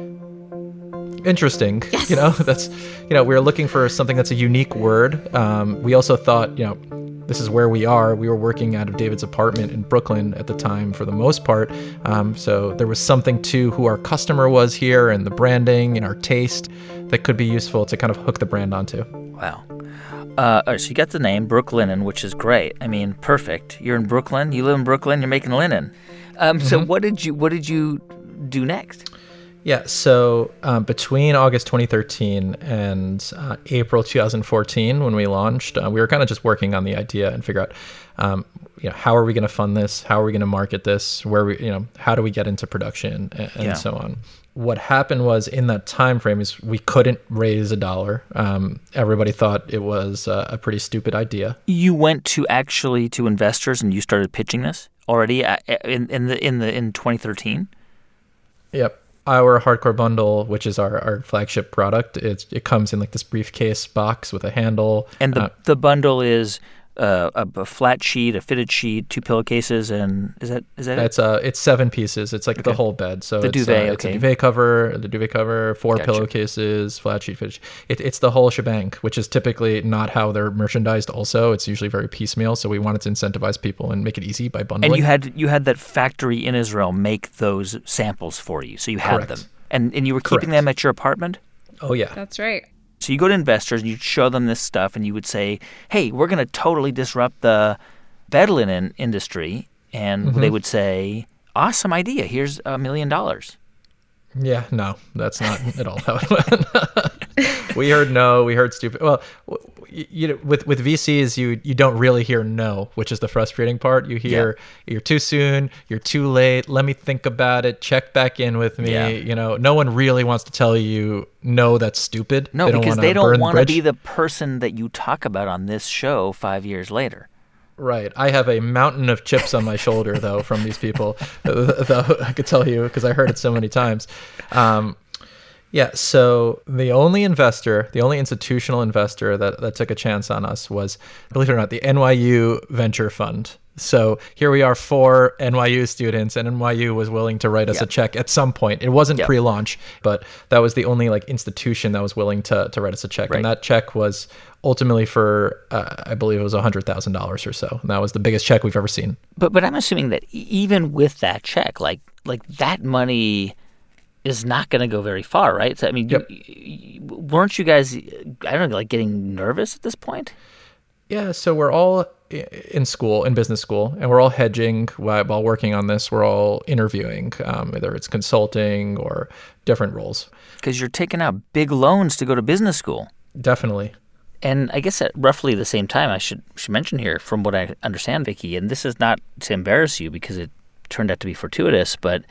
interesting. Yes. You know, that's, you know, we were looking for something that's a unique word. Um, we also thought, you know, this is where we are. We were working out of David's apartment in Brooklyn at the time for the most part. Um, so there was something to who our customer was here and the branding and our taste that could be useful to kind of hook the brand onto. Wow. Uh, all right, so you got the name Brooklinen, which is great. I mean, perfect. You're in Brooklyn. You live in Brooklyn. You're making linen. Um, So what did you what did you do next? Yeah, so um, between August twenty thirteen and uh, April two thousand fourteen, when we launched, uh, we were kind of just working on the idea and figure out, um, you know, how are we going to fund this? How are we going to market this? Where we, you know, how do we get into production and, and Yeah. so on. What happened was in that time frame is we couldn't raise a dollar. Um, everybody thought it was uh, a pretty stupid idea. You went to actually to investors and you started pitching this already uh, in in the in the in twenty thirteen. Yep. Our hardcore bundle, which is our, our flagship product, it, it comes in like this briefcase box with a handle. And the Uh, the bundle is uh, a, a flat sheet, a fitted sheet, two pillowcases, and is that is that it? It's uh, it's seven pieces. It's like the whole bed. So The it's, duvet, uh, it's okay. a duvet cover, the duvet cover, four Gotcha. pillowcases, flat sheet, fitted sheet. It, it's the whole shebang, which is typically not how they're merchandised. Also, it's usually very piecemeal. So we wanted to incentivize people and make it easy by bundling. And you had you had that factory in Israel make those samples for you, so you had Correct. them, and and you were keeping Correct. them at your apartment. oh yeah, That's right. So you go to investors and you show them this stuff, and you would say, "Hey, we're going to totally disrupt the bed linen industry," and Mm-hmm. they would say, "Awesome idea! Here's a million dollars." yeah. No, that's not at all how it went. We heard no. We heard stupid. Well, w- you, you know, with with V Cs, you you don't really hear no, which is the frustrating part. You hear you're too soon, you're too late. Let me think about it. Check back in with me. Yeah. You know, no one really wants to tell you no. That's stupid. No, They don't because wanna they don't burn want to bridge. be the person that you talk about on this show five years later. Right. I have a mountain of chips on my shoulder, though, from these people. Though I could tell you because I heard it so many times. Um, Yeah, so the only investor, the only institutional investor that, that took a chance on us was, believe it or not, the N Y U Venture Fund. So here we are, four N Y U students, and N Y U was willing to write us Yep. a check at some point. It wasn't Yep. pre-launch, but that was the only like institution that was willing to to write us a check. Right. And that check was ultimately for, uh, I believe it was one hundred thousand dollars or so. And that was the biggest check we've ever seen. But but I'm assuming that e- even with that check, like like that money is not going to go very far, right? So, I mean, Yep. you, you, weren't you guys, I don't know, like getting nervous at this point? Yeah, so we're all i- in school, in business school, and we're all hedging while, while working on this. We're all interviewing, um, whether it's consulting or different roles. Because you're taking out big loans to go to business school. Definitely. And I guess at roughly the same time, I should should mention here, from what I understand, Vicky, and this is not to embarrass you because it turned out to be fortuitous, but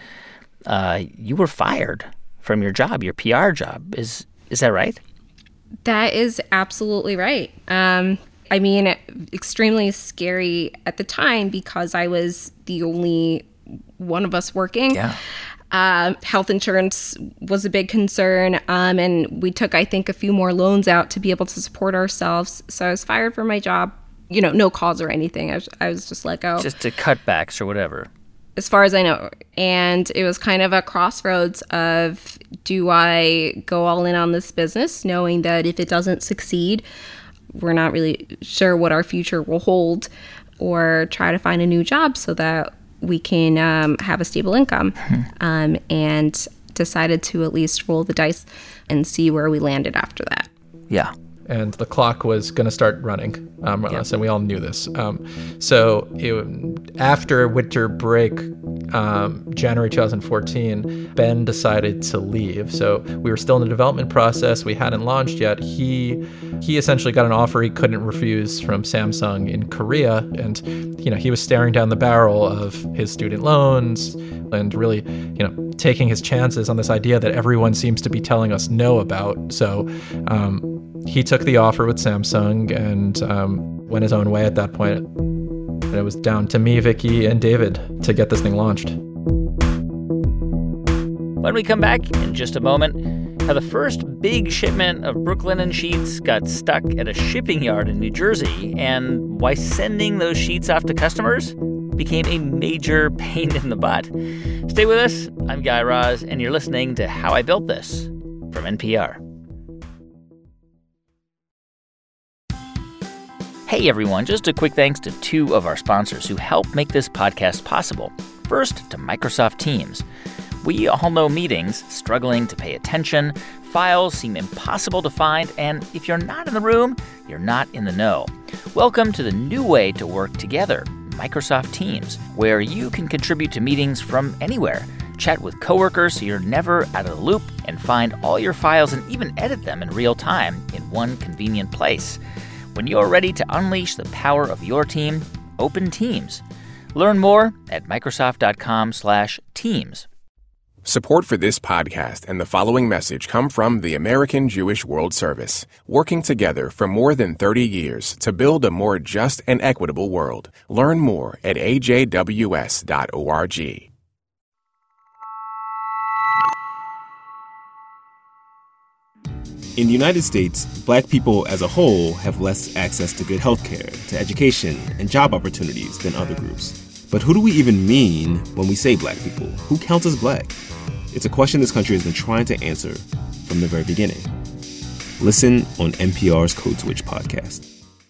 uh, you were fired from your job, your P R job. Is is that right? That is absolutely right. Um, I mean, extremely scary at the time because I was the only one of us working. Yeah. Um, health insurance was a big concern, um, and we took, I think, a few more loans out to be able to support ourselves. So I was fired from my job. You know, no cause or anything. I was, I was just let go. Just to cutbacks or whatever. As far as I know. And it was kind of a crossroads of, do I go all in on this business, knowing that if it doesn't succeed, we're not really sure what our future will hold, or try to find a new job so that we can um, have a stable income. um, and decided to at least roll the dice and see where we landed after that. Yeah. And the clock was going to start running um, on us, and we all knew this. Um, so it, after winter break, um, January twenty fourteen, Ben decided to leave. So we were still in the development process. We hadn't launched yet. He he essentially got an offer he couldn't refuse from Samsung in Korea, and you know he was staring down the barrel of his student loans and really you know taking his chances on this idea that everyone seems to be telling us no about. So. Um, He took the offer with Samsung and um, went his own way at that point. And it was down to me, Vicky, and David to get this thing launched. When we come back in just a moment, how the first big shipment of Brooklinen sheets got stuck at a shipping yard in New Jersey, and why sending those sheets off to customers became a major pain in the butt. Stay with us. I'm Guy Raz, and you're listening to How I Built This from N P R. Hey everyone, just a quick thanks to two of our sponsors who help make this podcast possible. First, to Microsoft Teams. We all know meetings, struggling to pay attention, files seem impossible to find, and if you're not in the room, you're not in the know. Welcome to the new way to work together, Microsoft Teams, where you can contribute to meetings from anywhere, chat with coworkers so you're never out of the loop, and find all your files and even edit them in real time in one convenient place. When you're ready to unleash the power of your team, open Teams. Learn more at Microsoft.com slash Teams. Support for this podcast and the following message come from the American Jewish World Service, working together for more than thirty years to build a more just and equitable world. Learn more at A J W S dot org. In the United States, black people as a whole have less access to good health care, to education, and job opportunities than other groups. But who do we even mean when we say black people? Who counts as black? It's a question this country has been trying to answer from the very beginning. Listen on N P R's Code Switch podcast.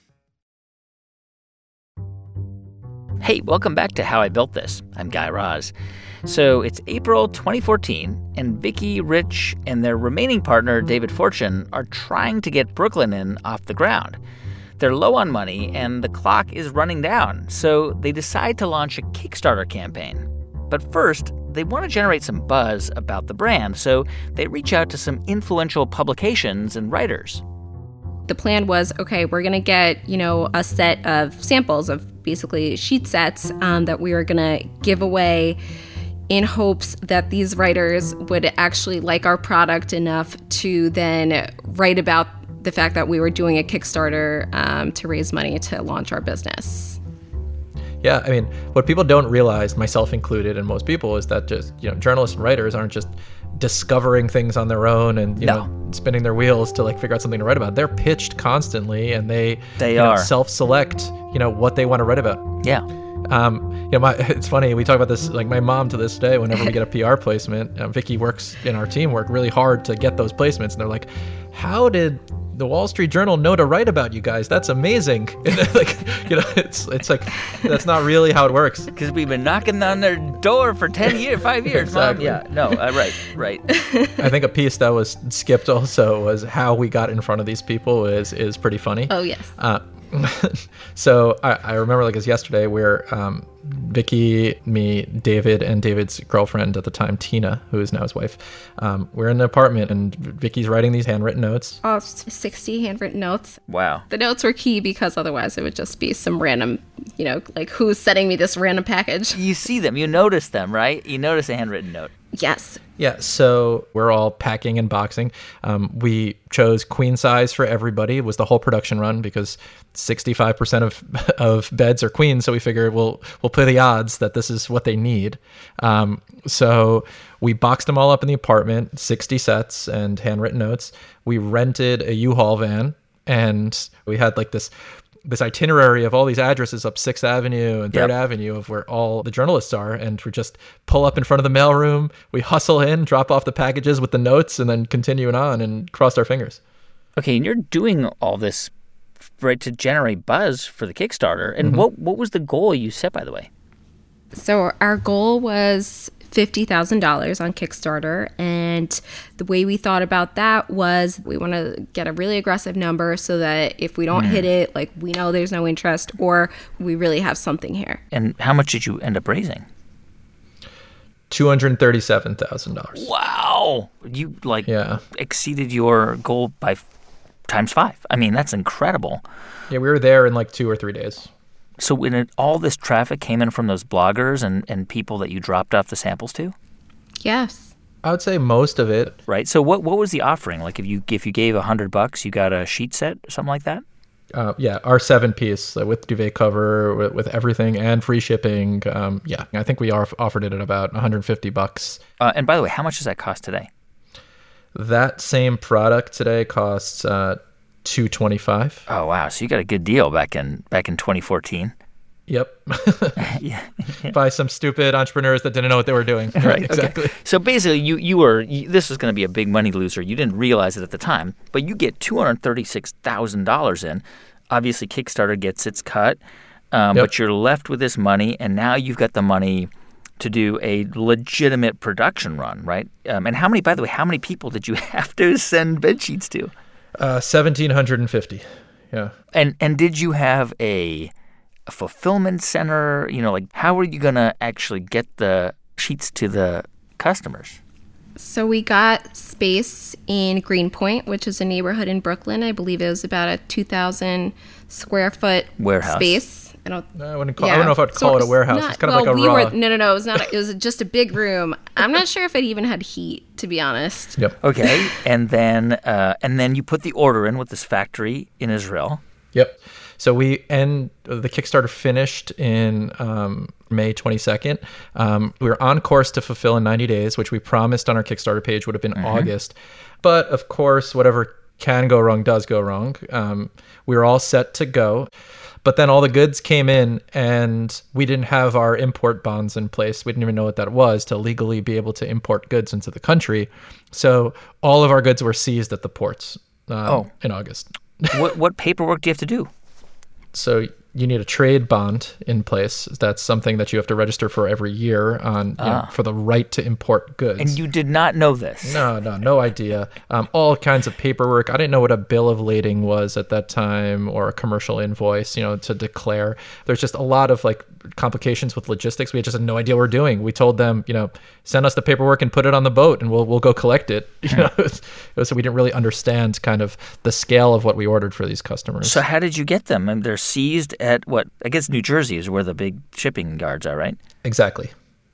Hey, welcome back to How I Built This. I'm Guy Raz. So it's April twenty fourteen, and Vicky, Rich, and their remaining partner, David Fortune, are trying to get Brooklinen off the ground. They're low on money, and the clock is running down, so they decide to launch a Kickstarter campaign. But first, they want to generate some buzz about the brand, so they reach out to some influential publications and writers. The plan was, okay, we're going to get, you know, a set of samples of basically sheet sets um, that we were going to give away in hopes that these writers would actually like our product enough to then write about the fact that we were doing a Kickstarter um, to raise money to launch our business. Yeah, I mean, what people don't realize, myself included, and most people, is that just, you know, journalists and writers aren't just discovering things on their own and, you No. know, spinning their wheels to like figure out something to write about. They're pitched constantly, and they, They you know, are. self-select, you know, what they want to write about. Yeah. Um, you know, my, it's funny, we talk about this, like my mom to this day, whenever we get a P R placement, um, Vicky works in our team, work really hard to get those placements. And they're like, how did the Wall Street Journal know to write about you guys? That's amazing. And like, you know, it's, it's like, that's not really how it works. Because we've been knocking on their door for ten years, five years, Exactly. Mom. Yeah, no, uh, right, right. I think a piece that was skipped also was how we got in front of these people is, is pretty funny. Oh, yes. Uh, so I, I remember like it was yesterday where um, Vicky, me, David, and David's girlfriend at the time, Tina, who is now his wife, um, we're in an apartment and Vicky's writing these handwritten notes. Oh, sixty handwritten notes. Wow. The notes were key because otherwise it would just be some random, you know, like who's sending me this random package. You see them, you notice them, right? You notice a handwritten note. Yes. Yeah, so we're all packing and boxing. Um, we chose queen size for everybody. It was the whole production run because sixty-five percent of of beds are queens. So we figured we'll we'll play the odds that this is what they need. Um, so we boxed them all up in the apartment, sixty sets and handwritten notes. We rented a U-Haul van, and we had like this this itinerary of all these addresses up Sixth Avenue and Third Yep. Avenue of where all the journalists are. And we just pull up in front of the mailroom, we hustle in, drop off the packages with the notes, and then continuing on and crossed our fingers. Okay, and you're doing all this, right, to generate buzz for the Kickstarter. And what what was the goal you set, by the way? So our goal was fifty thousand dollars on Kickstarter. And the way we thought about that was we want to get a really aggressive number so that if we don't hit it, like we know there's no interest or we really have something here. And how much did you end up raising? two hundred thirty-seven thousand dollars. Wow. You, like, Yeah. exceeded your goal by f- times five. I mean, that's incredible. Yeah, we were there in like two or three days. So when it, all this traffic came in from those bloggers and, and people that you dropped off the samples to, Yes. I would say most of it. right? So what what was the offering? Like if you if you gave a hundred bucks, you got a sheet set, something like that? Uh, yeah, our seven piece uh, with duvet cover, with, with everything and free shipping. Um, yeah, I think we are, offered it at about one hundred fifty bucks. Uh, and by the way, how much does that cost today? That same product today costs uh, two twenty-five. Oh wow! So you got a good deal back in back in twenty fourteen. Yep. Yeah. By some stupid entrepreneurs that didn't know what they were doing. Right. Exactly. Okay. So basically, you you were you, this was going to be a big money loser. You didn't realize it at the time, but you get two hundred thirty-six thousand dollars in. Obviously, Kickstarter gets its cut, um, Yep. but you're left with this money, and now you've got the money to do a legitimate production run, right? Um, and how many? By the way, how many people did you have to send bed sheets to? Uh, one thousand seven hundred fifty. Yeah. And and did you have a, a fulfillment center? You know, like how are you going to actually get the sheets to the customers? So we got space in Greenpoint, which is a neighborhood in Brooklyn. I believe it was about a two thousand square foot Warehouse. space. I don't. I wouldn't call. I don't know if I'd So call it a it's warehouse. not- it's kind well, of like a we raw. were no, no, no. It was not. A, it was just a big room. I'm not sure if it even had heat, to be honest. Yep. Okay, and then uh, and then you put the order in with this factory in Israel. Yep. So we end the Kickstarter finished in um, May twenty-second. Um, we were on course to fulfill in ninety days, which we promised on our Kickstarter page would have been August. But of course, whatever can go wrong does go wrong. Um, we were all set to go. But then all the goods came in and we didn't have our import bonds in place. We didn't even know what that was to legally be able to import goods into the country. So all of our goods were seized at the ports um, Oh. in August. what what paperwork do you have to do? So you need a trade bond in place. That's something that you have to register for every year on you know, for the right to import goods. And you did not know this. No, no, no idea. Um, all kinds of paperwork. I didn't know what a bill of lading was at that time or a commercial invoice, you know, to declare. There's just a lot of like complications with logistics. We just had no idea what we're doing. We told them, you know, send us the paperwork and put it on the boat and we'll we'll go collect it. You know, it was, it was, so we didn't really understand kind of the scale of what we ordered for these customers. So how did you get them? And they're seized at what? I guess New Jersey is where the big shipping yards are, right? Exactly.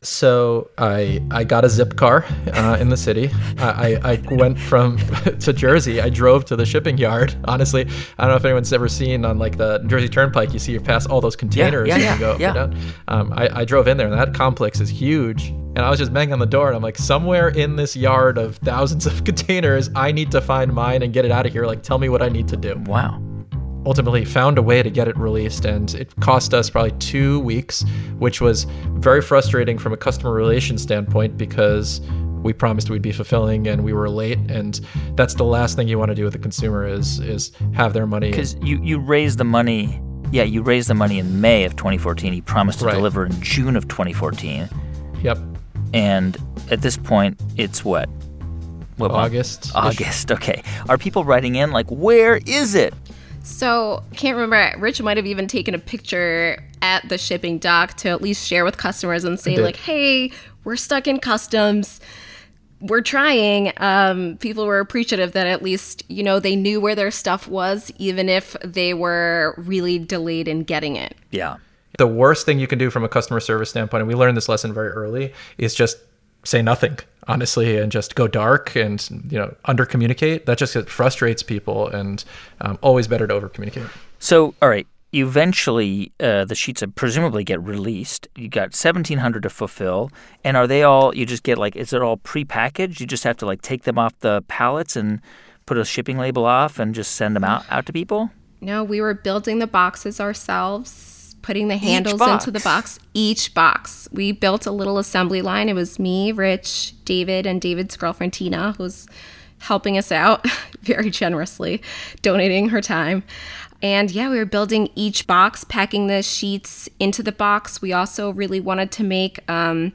So I I got a zip car uh, in the city. I, I, I went from to Jersey. I drove to the shipping yard. Honestly, I don't know if anyone's ever seen on like the New Jersey Turnpike. You see you pass all those containers yeah, and yeah, you go up yeah. and down. Um, I, I drove in there, and that complex is huge. And I was just banging on the door, and I'm like, somewhere in this yard of thousands of containers, I need to find mine and get it out of here. Like, tell me what I need to do. Wow. Ultimately found a way to get it released, and it cost us probably two weeks, which was very frustrating from a customer relations standpoint because we promised we'd be fulfilling and we were late, and that's the last thing you want to do with a consumer is is have their money. Because you, you raised the money, yeah, you raised the money in May of twenty fourteen. You promised to Right. deliver in June of twenty fourteen. Yep. And at this point, it's what? What month? August. August, okay. Are people writing in like, where is it? So, I can't remember. Rich might have even taken a picture at the shipping dock to at least share with customers and say, did. like, hey, we're stuck in customs. We're trying. Um, people were appreciative that at least, you know, they knew where their stuff was, even if they were really delayed in getting it. Yeah. The worst thing you can do from a customer service standpoint, and we learned this lesson very early, is just say nothing, honestly, and just go dark and, you know, under communicate. That just frustrates people, and um, always better to over communicate. So, all right, eventually uh, the sheets presumably get released. You got seventeen hundred to fulfill. And are they all, you just get like, is it all prepackaged? You just have to like take them off the pallets and put a shipping label off and just send them out, out to people? No, we were building the boxes ourselves, putting the handles box? into the box. Each box. We built a little assembly line. It was me, Rich, David, and David's girlfriend, Tina, who was helping us out very generously, donating her time. And yeah, we were building each box, packing the sheets into the box. We also really wanted to make um,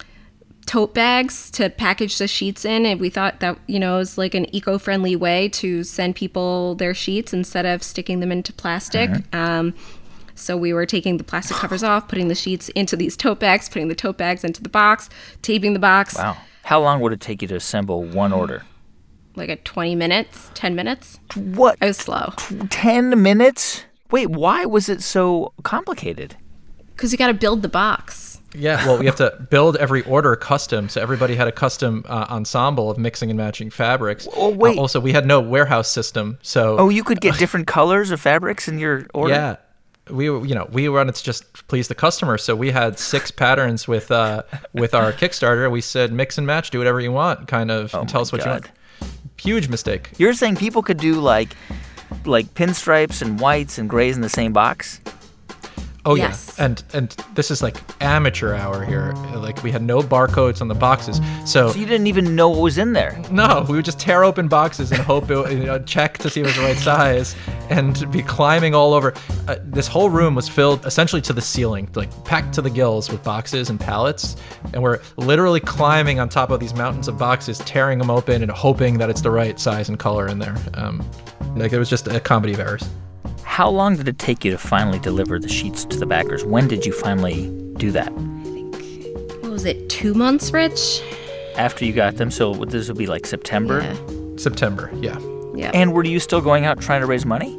tote bags to package the sheets in. And we thought that, you know, it was like an eco-friendly way to send people their sheets instead of sticking them into plastic. Mm-hmm. Um, so we were taking the plastic covers off, putting the sheets into these tote bags, putting the tote bags into the box, taping the box. Wow. How long would it take you to assemble one order? Like at twenty minutes, ten minutes. What? I was slow. ten minutes? Wait, why was it so complicated? Because you got to build the box. Yeah, well, we have to build every order custom, so everybody had a custom uh, ensemble of mixing and matching fabrics. Oh, wait. Uh, also, we had no warehouse system, so... Oh, you could get different colors of fabrics in your order? Yeah. We were, you know, we wanted to just please the customer, so we had six patterns with uh, with our Kickstarter. We said mix and match, do whatever you want, kind of, Oh and tell my us what God. you want. Huge mistake. You're saying people could do like like pinstripes and whites and grays in the same box? Oh Yes. yeah, and and this is like amateur hour here. Like we had no barcodes on the boxes, so So you didn't even know what was in there. no, we would just tear open boxes and hope it, you know, check to see if it was the right size, and be climbing all over. Uh, this whole room was filled essentially to the ceiling, like packed to the gills with boxes and pallets, and we're literally climbing on top of these mountains of boxes, tearing them open and hoping that it's the right size and color in there. Um, like it was just a comedy of errors. How long did it take you to finally deliver the sheets to the backers? When did you finally do that? What was it, two months, Rich? After you got them, so this would be like September? Yeah. September, yeah. Yeah. And were you still going out trying to raise money?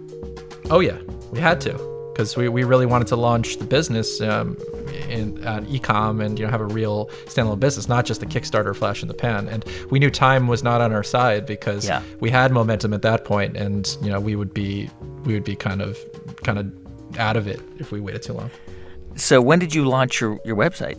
Oh yeah, we had to, because we, we really wanted to launch the business um, in on e-com and, you know, have a real standalone business, not just a Kickstarter flash in the pan. And we knew time was not on our side because Yeah. we had momentum at that point, and you know we would be we would be kind of kind of out of it if we waited too long. So when did you launch your, your website?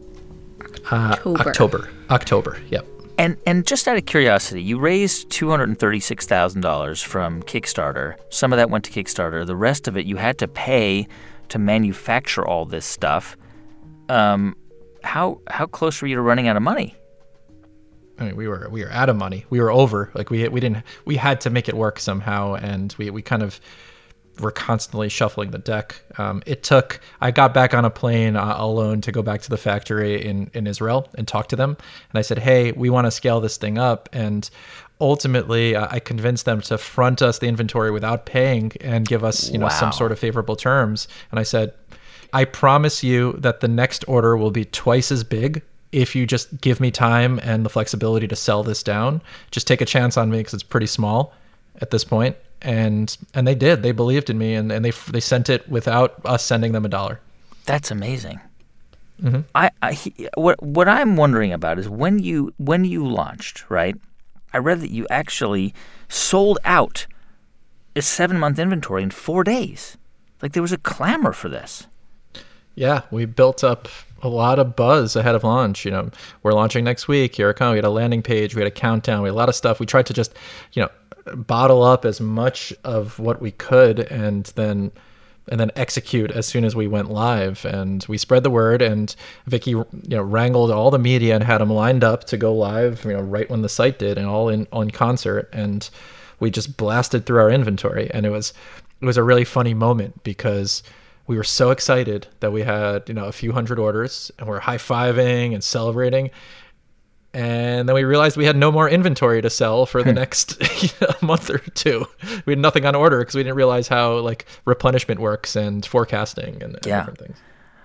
Uh, October. October. October. Yep. And and just out of curiosity, you raised two hundred thirty-six thousand dollars from Kickstarter. Some of that went to Kickstarter. The rest of it you had to pay to manufacture all this stuff. Um, how how close were you to running out of money? I mean, we were we were out of money. We were over. Like we we didn't we had to make it work somehow, and we we kind of were constantly shuffling the deck. Um, it took. I got back on a plane uh, alone to go back to the factory in in Israel and talk to them. And I said, "Hey, we want to scale this thing up." And ultimately, uh, I convinced them to front us the inventory without paying and give us, you know, Wow. some sort of favorable terms. And I said, "I promise you that the next order will be twice as big if you just give me time and the flexibility to sell this down. Just take a chance on me because it's pretty small at this point." And and they did. They believed in me, and, and they they sent it without us sending them a dollar. That's amazing. I, I he- what what I'm wondering about is when you when you launched, right? I read that you actually sold out a seven month inventory in four days. Like there was a clamor for this. Yeah, we built up a lot of buzz ahead of launch. You know, we're launching next week. Here it comes. We had a landing page. We had a countdown. We had a lot of stuff. We tried to just, you know, bottle up as much of what we could and then and then execute as soon as we went live. And we spread the word, and Vicky, you know, wrangled all the media and had them lined up to go live, you know, right when the site did, and all in on concert. And we just blasted through our inventory. And it was it was a really funny moment because we were so excited that we had, you know, a few hundred orders, and we're high-fiving and celebrating. And then we realized we had no more inventory to sell for the next you know, month or two. We had nothing on order because we didn't realize how like replenishment works and forecasting and, and yeah. different things.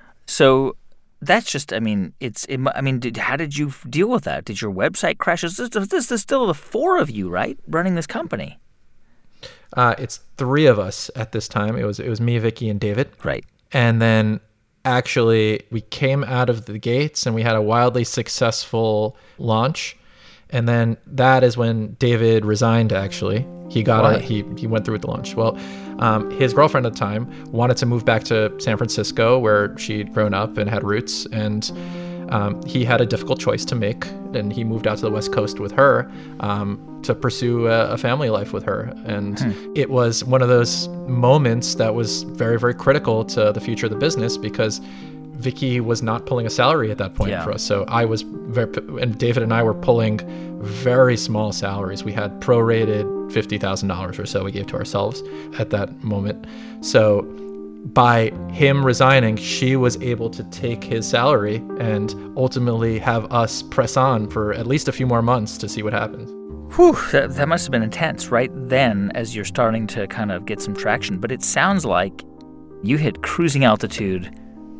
So that's just, I mean, it's, it, I mean, did, how did you deal with that? Did your website crash? This this is still the four of you, right, running this company? Uh, it's three of us at this time. It was it was me, Vicky, and David. Right. And then actually we came out of the gates and we had a wildly successful launch. And then that is when David resigned, actually. He got Why? a, he, he went through with the launch. Well, um, his girlfriend at the time wanted to move back to San Francisco where she'd grown up and had roots. And um, he had a difficult choice to make. And he moved out to the West Coast with her um, to pursue a, a family life with her. And hmm. it was one of those moments that was very, very critical to the future of the business because Vicky was not pulling a salary at that point yeah. for us. So I was very, and David and I were pulling very small salaries. We had prorated fifty thousand dollars or so we gave to ourselves at that moment. So by him resigning, she was able to take his salary and ultimately have us press on for at least a few more months to see what happens. Whew, that, that must have been intense right then as you're starting to kind of get some traction. But it sounds like you hit cruising altitude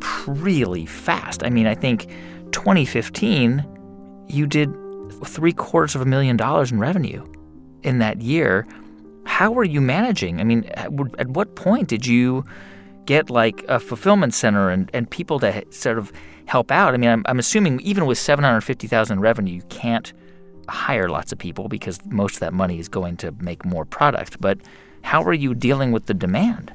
really fast. I mean, I think twenty fifteen, you did three quarters of a million dollars in revenue in that year. How were you managing? I mean, at, at what point did you get like a fulfillment center and, and people to sort of help out? I mean, I'm, I'm assuming even with seven hundred fifty thousand dollars revenue, you can't hire lots of people because most of that money is going to make more product. But how are you dealing with the demand?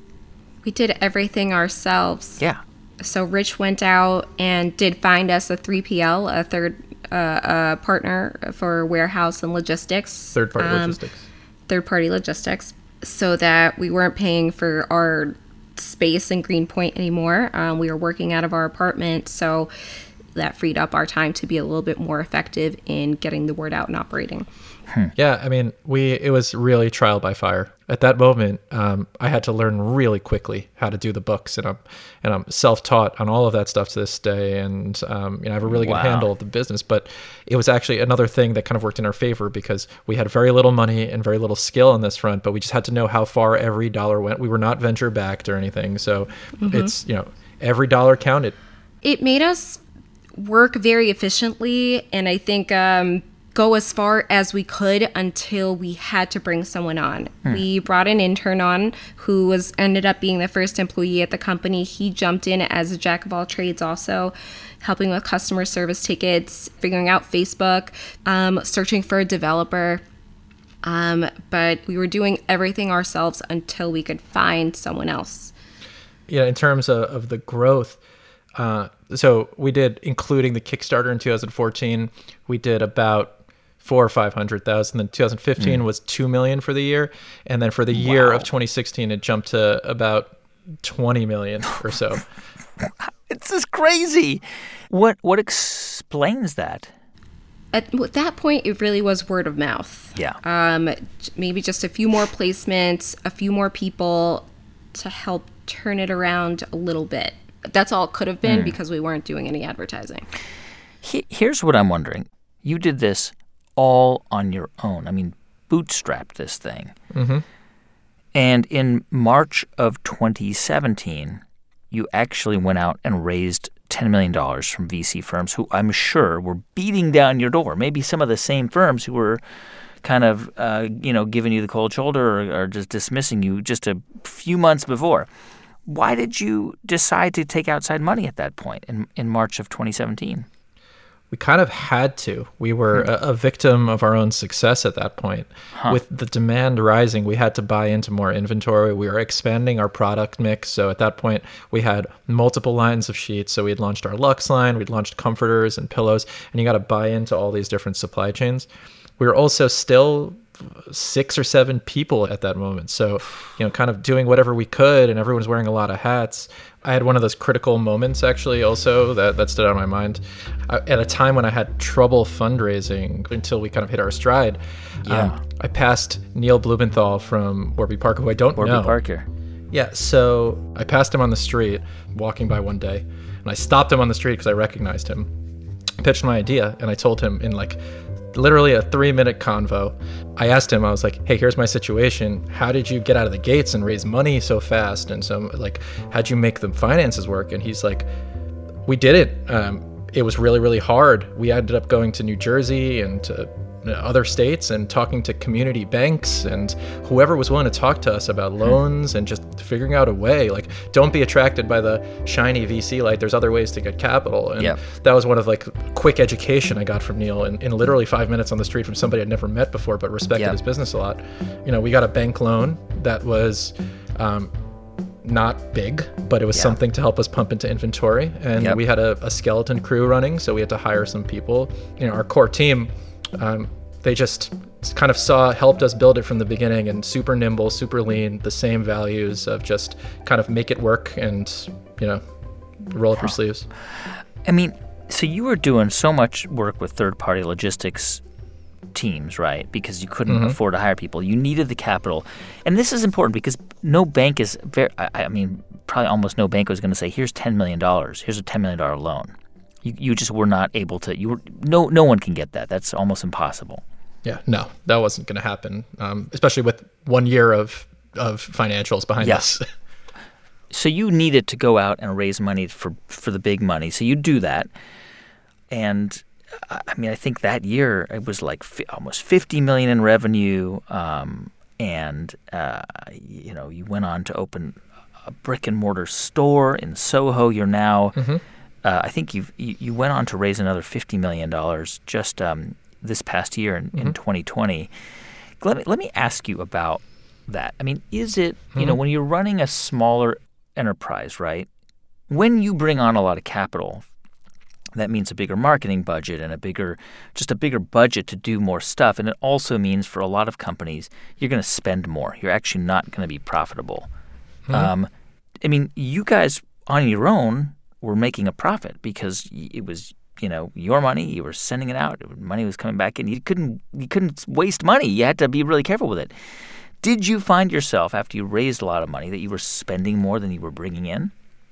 We did everything ourselves. Yeah. So Rich went out and did find us a three P L, a third uh, uh, partner for warehouse and logistics. Third-party um, logistics. Third-party logistics, so that we weren't paying for our space in Greenpoint anymore. Um, we were working out of our apartment, so that freed up our time to be a little bit more effective in getting the word out and operating. Hmm. Yeah, I mean, we it was really trial by fire. At that moment, um, I had to learn really quickly how to do the books, and I'm and I'm self-taught on all of that stuff to this day. And um, you know, I have a really good Wow. handle of the business. But it was actually another thing that kind of worked in our favor because we had very little money and very little skill on this front. But we just had to know how far every dollar went. We were not venture backed or anything, so mm-hmm. it's you know every dollar counted. It made us work very efficiently, and I think um, go as far as we could until we had to bring someone on. Hmm. We brought an intern on who was ended up being the first employee at the company. He jumped in as a jack of all trades also, helping with customer service tickets, figuring out Facebook, um, searching for a developer. Um, but we were doing everything ourselves until we could find someone else. Yeah, in terms of, of the growth, uh, so we did, including the Kickstarter in two thousand fourteen, we did about four or five hundred thousand. Then two thousand fifteen mm. was two million for the year, and then for the year wow. of twenty sixteen, it jumped to about twenty million or so. It's just crazy. What what explains that? At that point, it really was word of mouth. Yeah. Um, maybe just a few more placements, a few more people to help turn it around a little bit. That's all it could have been mm. because we weren't doing any advertising. He, here's what I'm wondering. You did this all on your own. I mean, bootstrapped this thing. Mm-hmm. And in March of twenty seventeen, you actually went out and raised ten million dollars from V C firms who I'm sure were beating down your door. Maybe some of the same firms who were kind of, uh, you know, giving you the cold shoulder or, or just dismissing you just a few months before. Why did you decide to take outside money at that point in, in March of twenty seventeen? we kind of had to. We were a, a victim of our own success at that point. Huh. With the demand rising, we had to buy into more inventory. We were expanding our product mix. So at that point, we had multiple lines of sheets. So we'd launched our Luxe line, we'd launched comforters and pillows, and you got to buy into all these different supply chains. We were also still six or seven people at that moment. So, you know, kind of doing whatever we could, and everyone's wearing a lot of hats. I had one of those critical moments actually also that, that stood out in my mind. I, at a time when I had trouble fundraising until we kind of hit our stride. Yeah. Um, I passed Neil Blumenthal from Warby Parker, who I don't Warby know. Parker. Yeah, so I passed him on the street walking by one day, and I stopped him on the street because I recognized him. I pitched my idea, and I told him in like literally a three-minute convo. I asked him, I was like, hey, here's my situation. How did you get out of the gates and raise money so fast? And so, like, how'd you make the finances work? And he's like, we did it. Um, it was really, really hard. We ended up going to New Jersey and to other states and talking to community banks and whoever was willing to talk to us about loans and just figuring out a way. Like, don't be attracted by the shiny V C light. There's other ways to get capital. And Yep. that was one of like quick education I got from Neil in, in literally five minutes on the street from somebody I'd never met before, but respected Yep. his business a lot. You know, we got a bank loan that was um, not big, but it was Yeah. something to help us pump into inventory. And Yep. we had a, a skeleton crew running, so we had to hire some people. You know, our core team, um, they just kind of saw, helped us build it from the beginning, and super nimble, super lean, the same values of just kind of make it work and, you know, roll up your sleeves. I mean, so you were doing so much work with third-party logistics teams, right? Because you couldn't Mm-hmm. afford to hire people. You needed the capital. And this is important because no bank is very, I, I mean, probably almost no bank was going to say, here's ten million dollars. Here's a ten million dollars loan. You, you just were not able to, you were, no, no one can get that. That's almost impossible. Yeah, no, that wasn't going to happen, um, especially with one year of, of financials behind Yeah. us. So you needed to go out and raise money for, for the big money. So you do that. And uh, I mean, I think that year it was like fi- almost fifty million dollars in revenue. Um, and, uh, you know, you went on to open a brick and mortar store in Soho. You're now, Mm-hmm. uh, I think you've, you, you went on to raise another fifty million dollars just um, this past year in, in twenty twenty. Let me, let me ask you about that. I mean, is it, you know, when you're running a smaller enterprise, right? When you bring on a lot of capital, that means a bigger marketing budget and a bigger, just a bigger budget to do more stuff. And it also means for a lot of companies, you're going to spend more. You're actually not going to be profitable. Mm-hmm. Um, I mean, you guys on your own were making a profit because it was, you know, your money. You were sending it out. Money was coming back in. You couldn't, you couldn't waste money. You had to be really careful with it. Did you find yourself, after you raised a lot of money, that you were spending more than you were bringing in?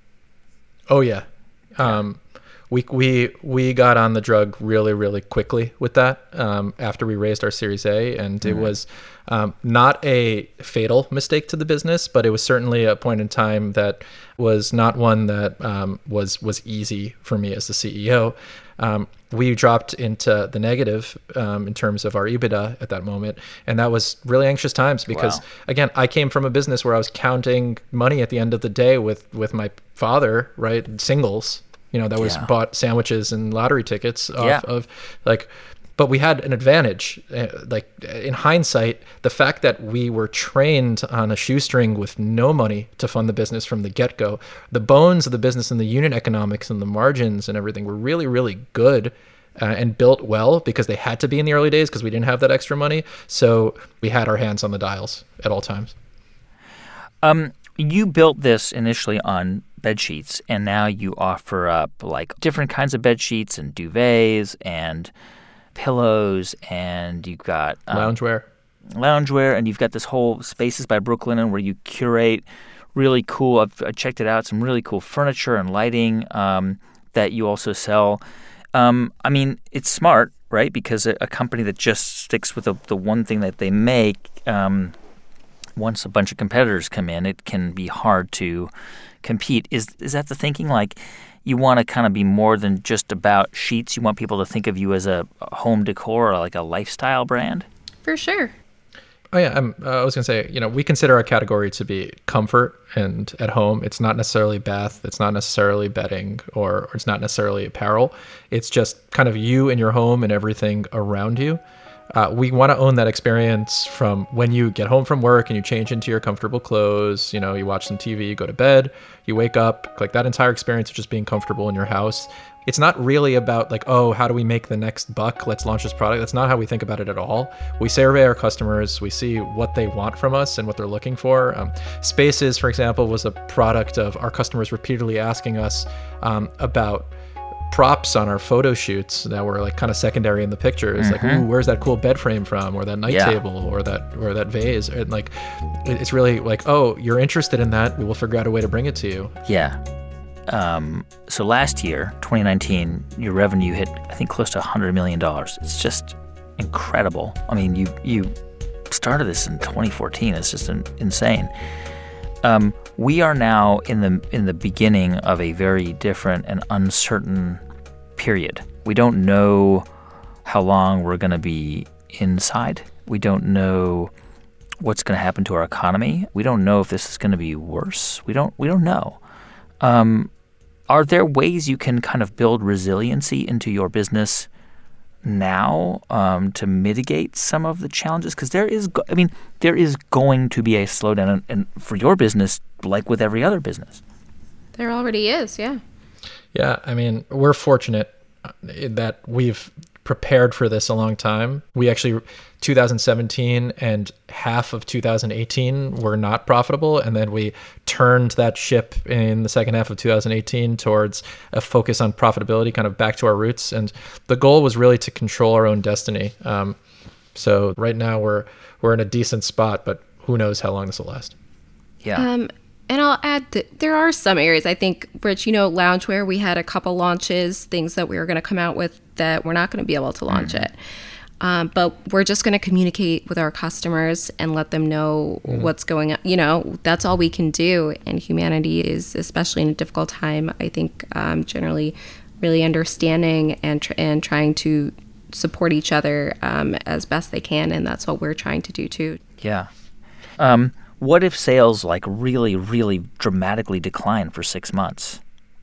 Oh, yeah. Um, we, we, we got on the drug really, really quickly with that um, after we raised our Series A. And mm-hmm. it was um, not a fatal mistake to the business, but it was certainly a point in time that was not one that um, was, was easy for me as the C E O. Um, we dropped into the negative um, in terms of our EBITDA at that moment. And that was really anxious times because, Wow. again, I came from a business where I was counting money at the end of the day with, with my father, right? Singles, you know, that was Yeah. bought sandwiches and lottery tickets off Yeah. of like, but we had an advantage. Uh, like in hindsight, the fact that we were trained on a shoestring with no money to fund the business from the get-go, the bones of the business and the unit economics and the margins and everything were really, really good uh, and built well because they had to be in the early days because we didn't have that extra money. So we had our hands on the dials at all times. Um, you built this initially on bed sheets, and now you offer up like different kinds of bed sheets and duvets and pillows, and you've got um, Loungewear. loungewear, and you've got this whole Spaces by Brooklinen where you curate really cool. I've I checked it out. Some really cool furniture and lighting um, that you also sell. Um, I mean, it's smart, right? Because a, a company that just sticks with the, the one thing that they make, um, once a bunch of competitors come in, it can be hard to compete. Is is that the thinking? Like, you want to kind of be more than just about sheets. You want people to think of you as a home decor or like a lifestyle brand? For sure. Oh yeah, I'm, uh, I was gonna say, you know, we consider our category to be comfort and at home. It's not necessarily bath, it's not necessarily bedding, or, or it's not necessarily apparel. It's just kind of you and your home and everything around you. Uh, we want to own that experience from when you get home from work and you change into your comfortable clothes, you know, you watch some T V, you go to bed, you wake up, like that entire experience of just being comfortable in your house. It's not really about like, oh, how do we make the next buck? Let's launch this product. That's not how we think about it at all. We survey our customers. We see what they want from us and what they're looking for. Um, Spaces, for example, was a product of our customers repeatedly asking us um, about props on our photo shoots that were like kind of secondary in the pictures. Mm-hmm. Like, ooh, where's that cool bed frame from, or that night yeah. table, or that or that vase? And like, it's really like, oh, you're interested in that. We will figure out a way to bring it to you. Yeah. Um, so last year, twenty nineteen, your revenue hit, I think, close to one hundred million dollars. It's just incredible. I mean, you you started this in twenty fourteen. It's just an, insane. Um, we are now in the in the beginning of a very different and uncertain period. We don't know how long we're going to be inside. We don't know what's going to happen to our economy. We don't know if this is going to be worse. We don't we don't know. Um, are there ways you can kind of build resiliency into your business now um, to mitigate some of the challenges? Because there is, go- I mean, there is going to be a slowdown, and, and for your business, like with every other business. There already is, yeah. Yeah, I mean, we're fortunate that we've prepared for this a long time. We actually, two thousand seventeen and half of two thousand eighteen were not profitable. And then we turned that ship in the second half of two thousand eighteen towards a focus on profitability, kind of back to our roots. And the goal was really to control our own destiny. Um, so right now we're we're in a decent spot, but who knows how long this will last. Yeah. Um, and I'll add that there are some areas, I think, Rich, you know, loungewear, we had a couple launches, things that we were going to come out with that we're not going to be able to launch mm-hmm. it. Um, but we're just going to communicate with our customers and let them know mm-hmm. what's going on. You know, that's all we can do. And humanity is, especially in a difficult time, I think um, generally really understanding and tr- and trying to support each other um, as best they can. And that's what we're trying to do, too. Yeah. Um, what if sales like really, really dramatically decline for six months?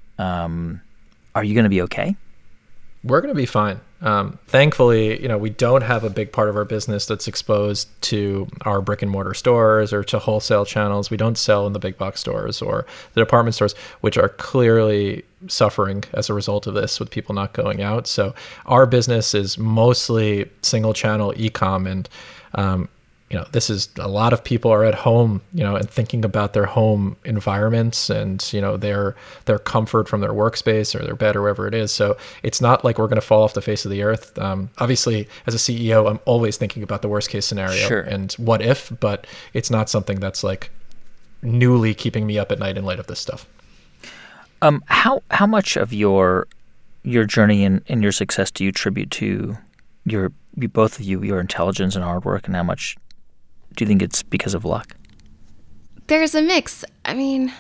Um, are you going to be okay? We're going to be fine. Um, thankfully, you know, we don't have a big part of our business that's exposed to our brick and mortar stores or to wholesale channels. We don't sell in the big box stores or the department stores, which are clearly suffering as a result of this with people not going out. So our business is mostly single channel e-com, and um, you know, this is a lot of people are at home, you know, and thinking about their home environments and, you know, their their comfort from their workspace or their bed or wherever it is. So it's not like we're going to fall off the face of the earth. Um, obviously, as a C E O, I'm always thinking about the worst case scenario sure. and what if, but it's not something that's like newly keeping me up at night in light of this stuff. Um, how how much of your your journey and, and your success do you attribute to your you, both of you, your intelligence and hard work, and how much do you think it's because of luck? There's a mix. I mean,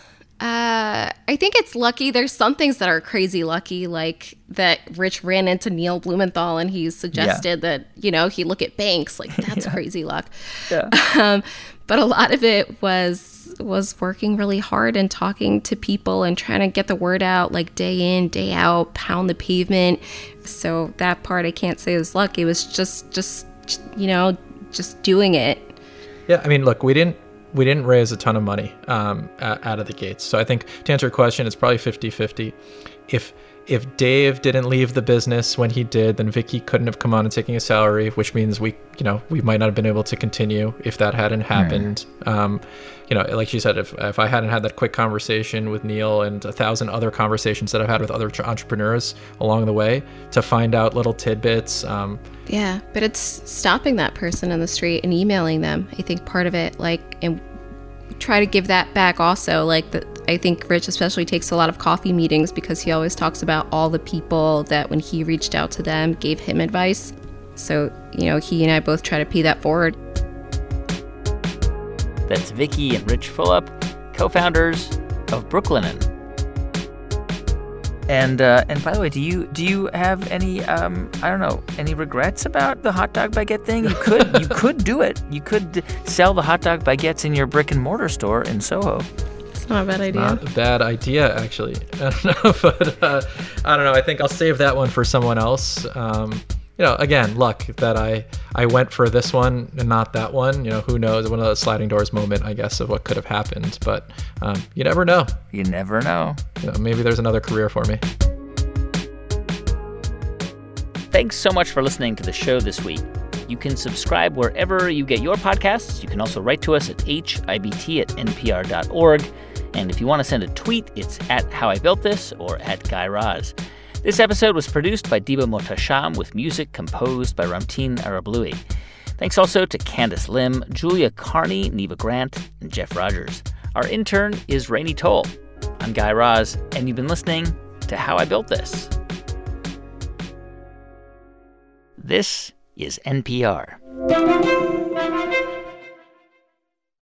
uh, I think it's lucky. There's some things that are crazy lucky, like that Rich ran into Neil Blumenthal and he suggested yeah. that, you know, he look at banks. Like, that's yeah. crazy luck. Yeah. Um, but a lot of it was was working really hard and talking to people and trying to get the word out, like day in, day out, pound the pavement. So that part I can't say was luck. It was just, just you know, just doing it. Yeah, I mean, look, we didn't we didn't raise a ton of money um, out of the gates. So I think to answer your question, it's probably fifty-fifty. If if Dave didn't leave the business when he did, then Vicky couldn't have come on and taken a salary, which means we, you know, we might not have been able to continue if that hadn't happened. Mm. Um, you know, like she said, if if I hadn't had that quick conversation with Neil and a thousand other conversations that I've had with other entrepreneurs along the way to find out little tidbits. Um, yeah, but it's stopping that person in the street and emailing them. I think part of it, like, and try to give that back also. Like, the, I think Rich especially takes a lot of coffee meetings because he always talks about all the people that when he reached out to them, gave him advice. So, you know, he and I both try to pay that forward. That's Vicky and Rich Fulop, co-founders of Brooklinen. And uh, and by the way, do you do you have any um, I don't know any regrets about the hot dog baguette thing? You could you could do it. You could sell the hot dog baguettes in your brick and mortar store in Soho. It's not a bad idea. Not a bad idea, actually. I don't know, but uh, I don't know. I think I'll save that one for someone else. Um, you know, again, luck that I I went for this one and not that one. You know, who knows? One of those sliding doors moment, I guess, of what could have happened. But um, you never know. You never know. You know, maybe there's another career for me. Thanks so much for listening to the show this week. You can subscribe wherever you get your podcasts. You can also write to us at h i b t at n p r dot org. And if you want to send a tweet, it's at How I Built This or at Guy Raz. This episode was produced by Diba Mohtasham with music composed by Ramtin Arablouei. Thanks also to Candace Lim, Julia Carney, Neva Grant, and Jeff Rogers. Our intern is Rainey Toll. I'm Guy Raz, and you've been listening to How I Built This. This is N P R.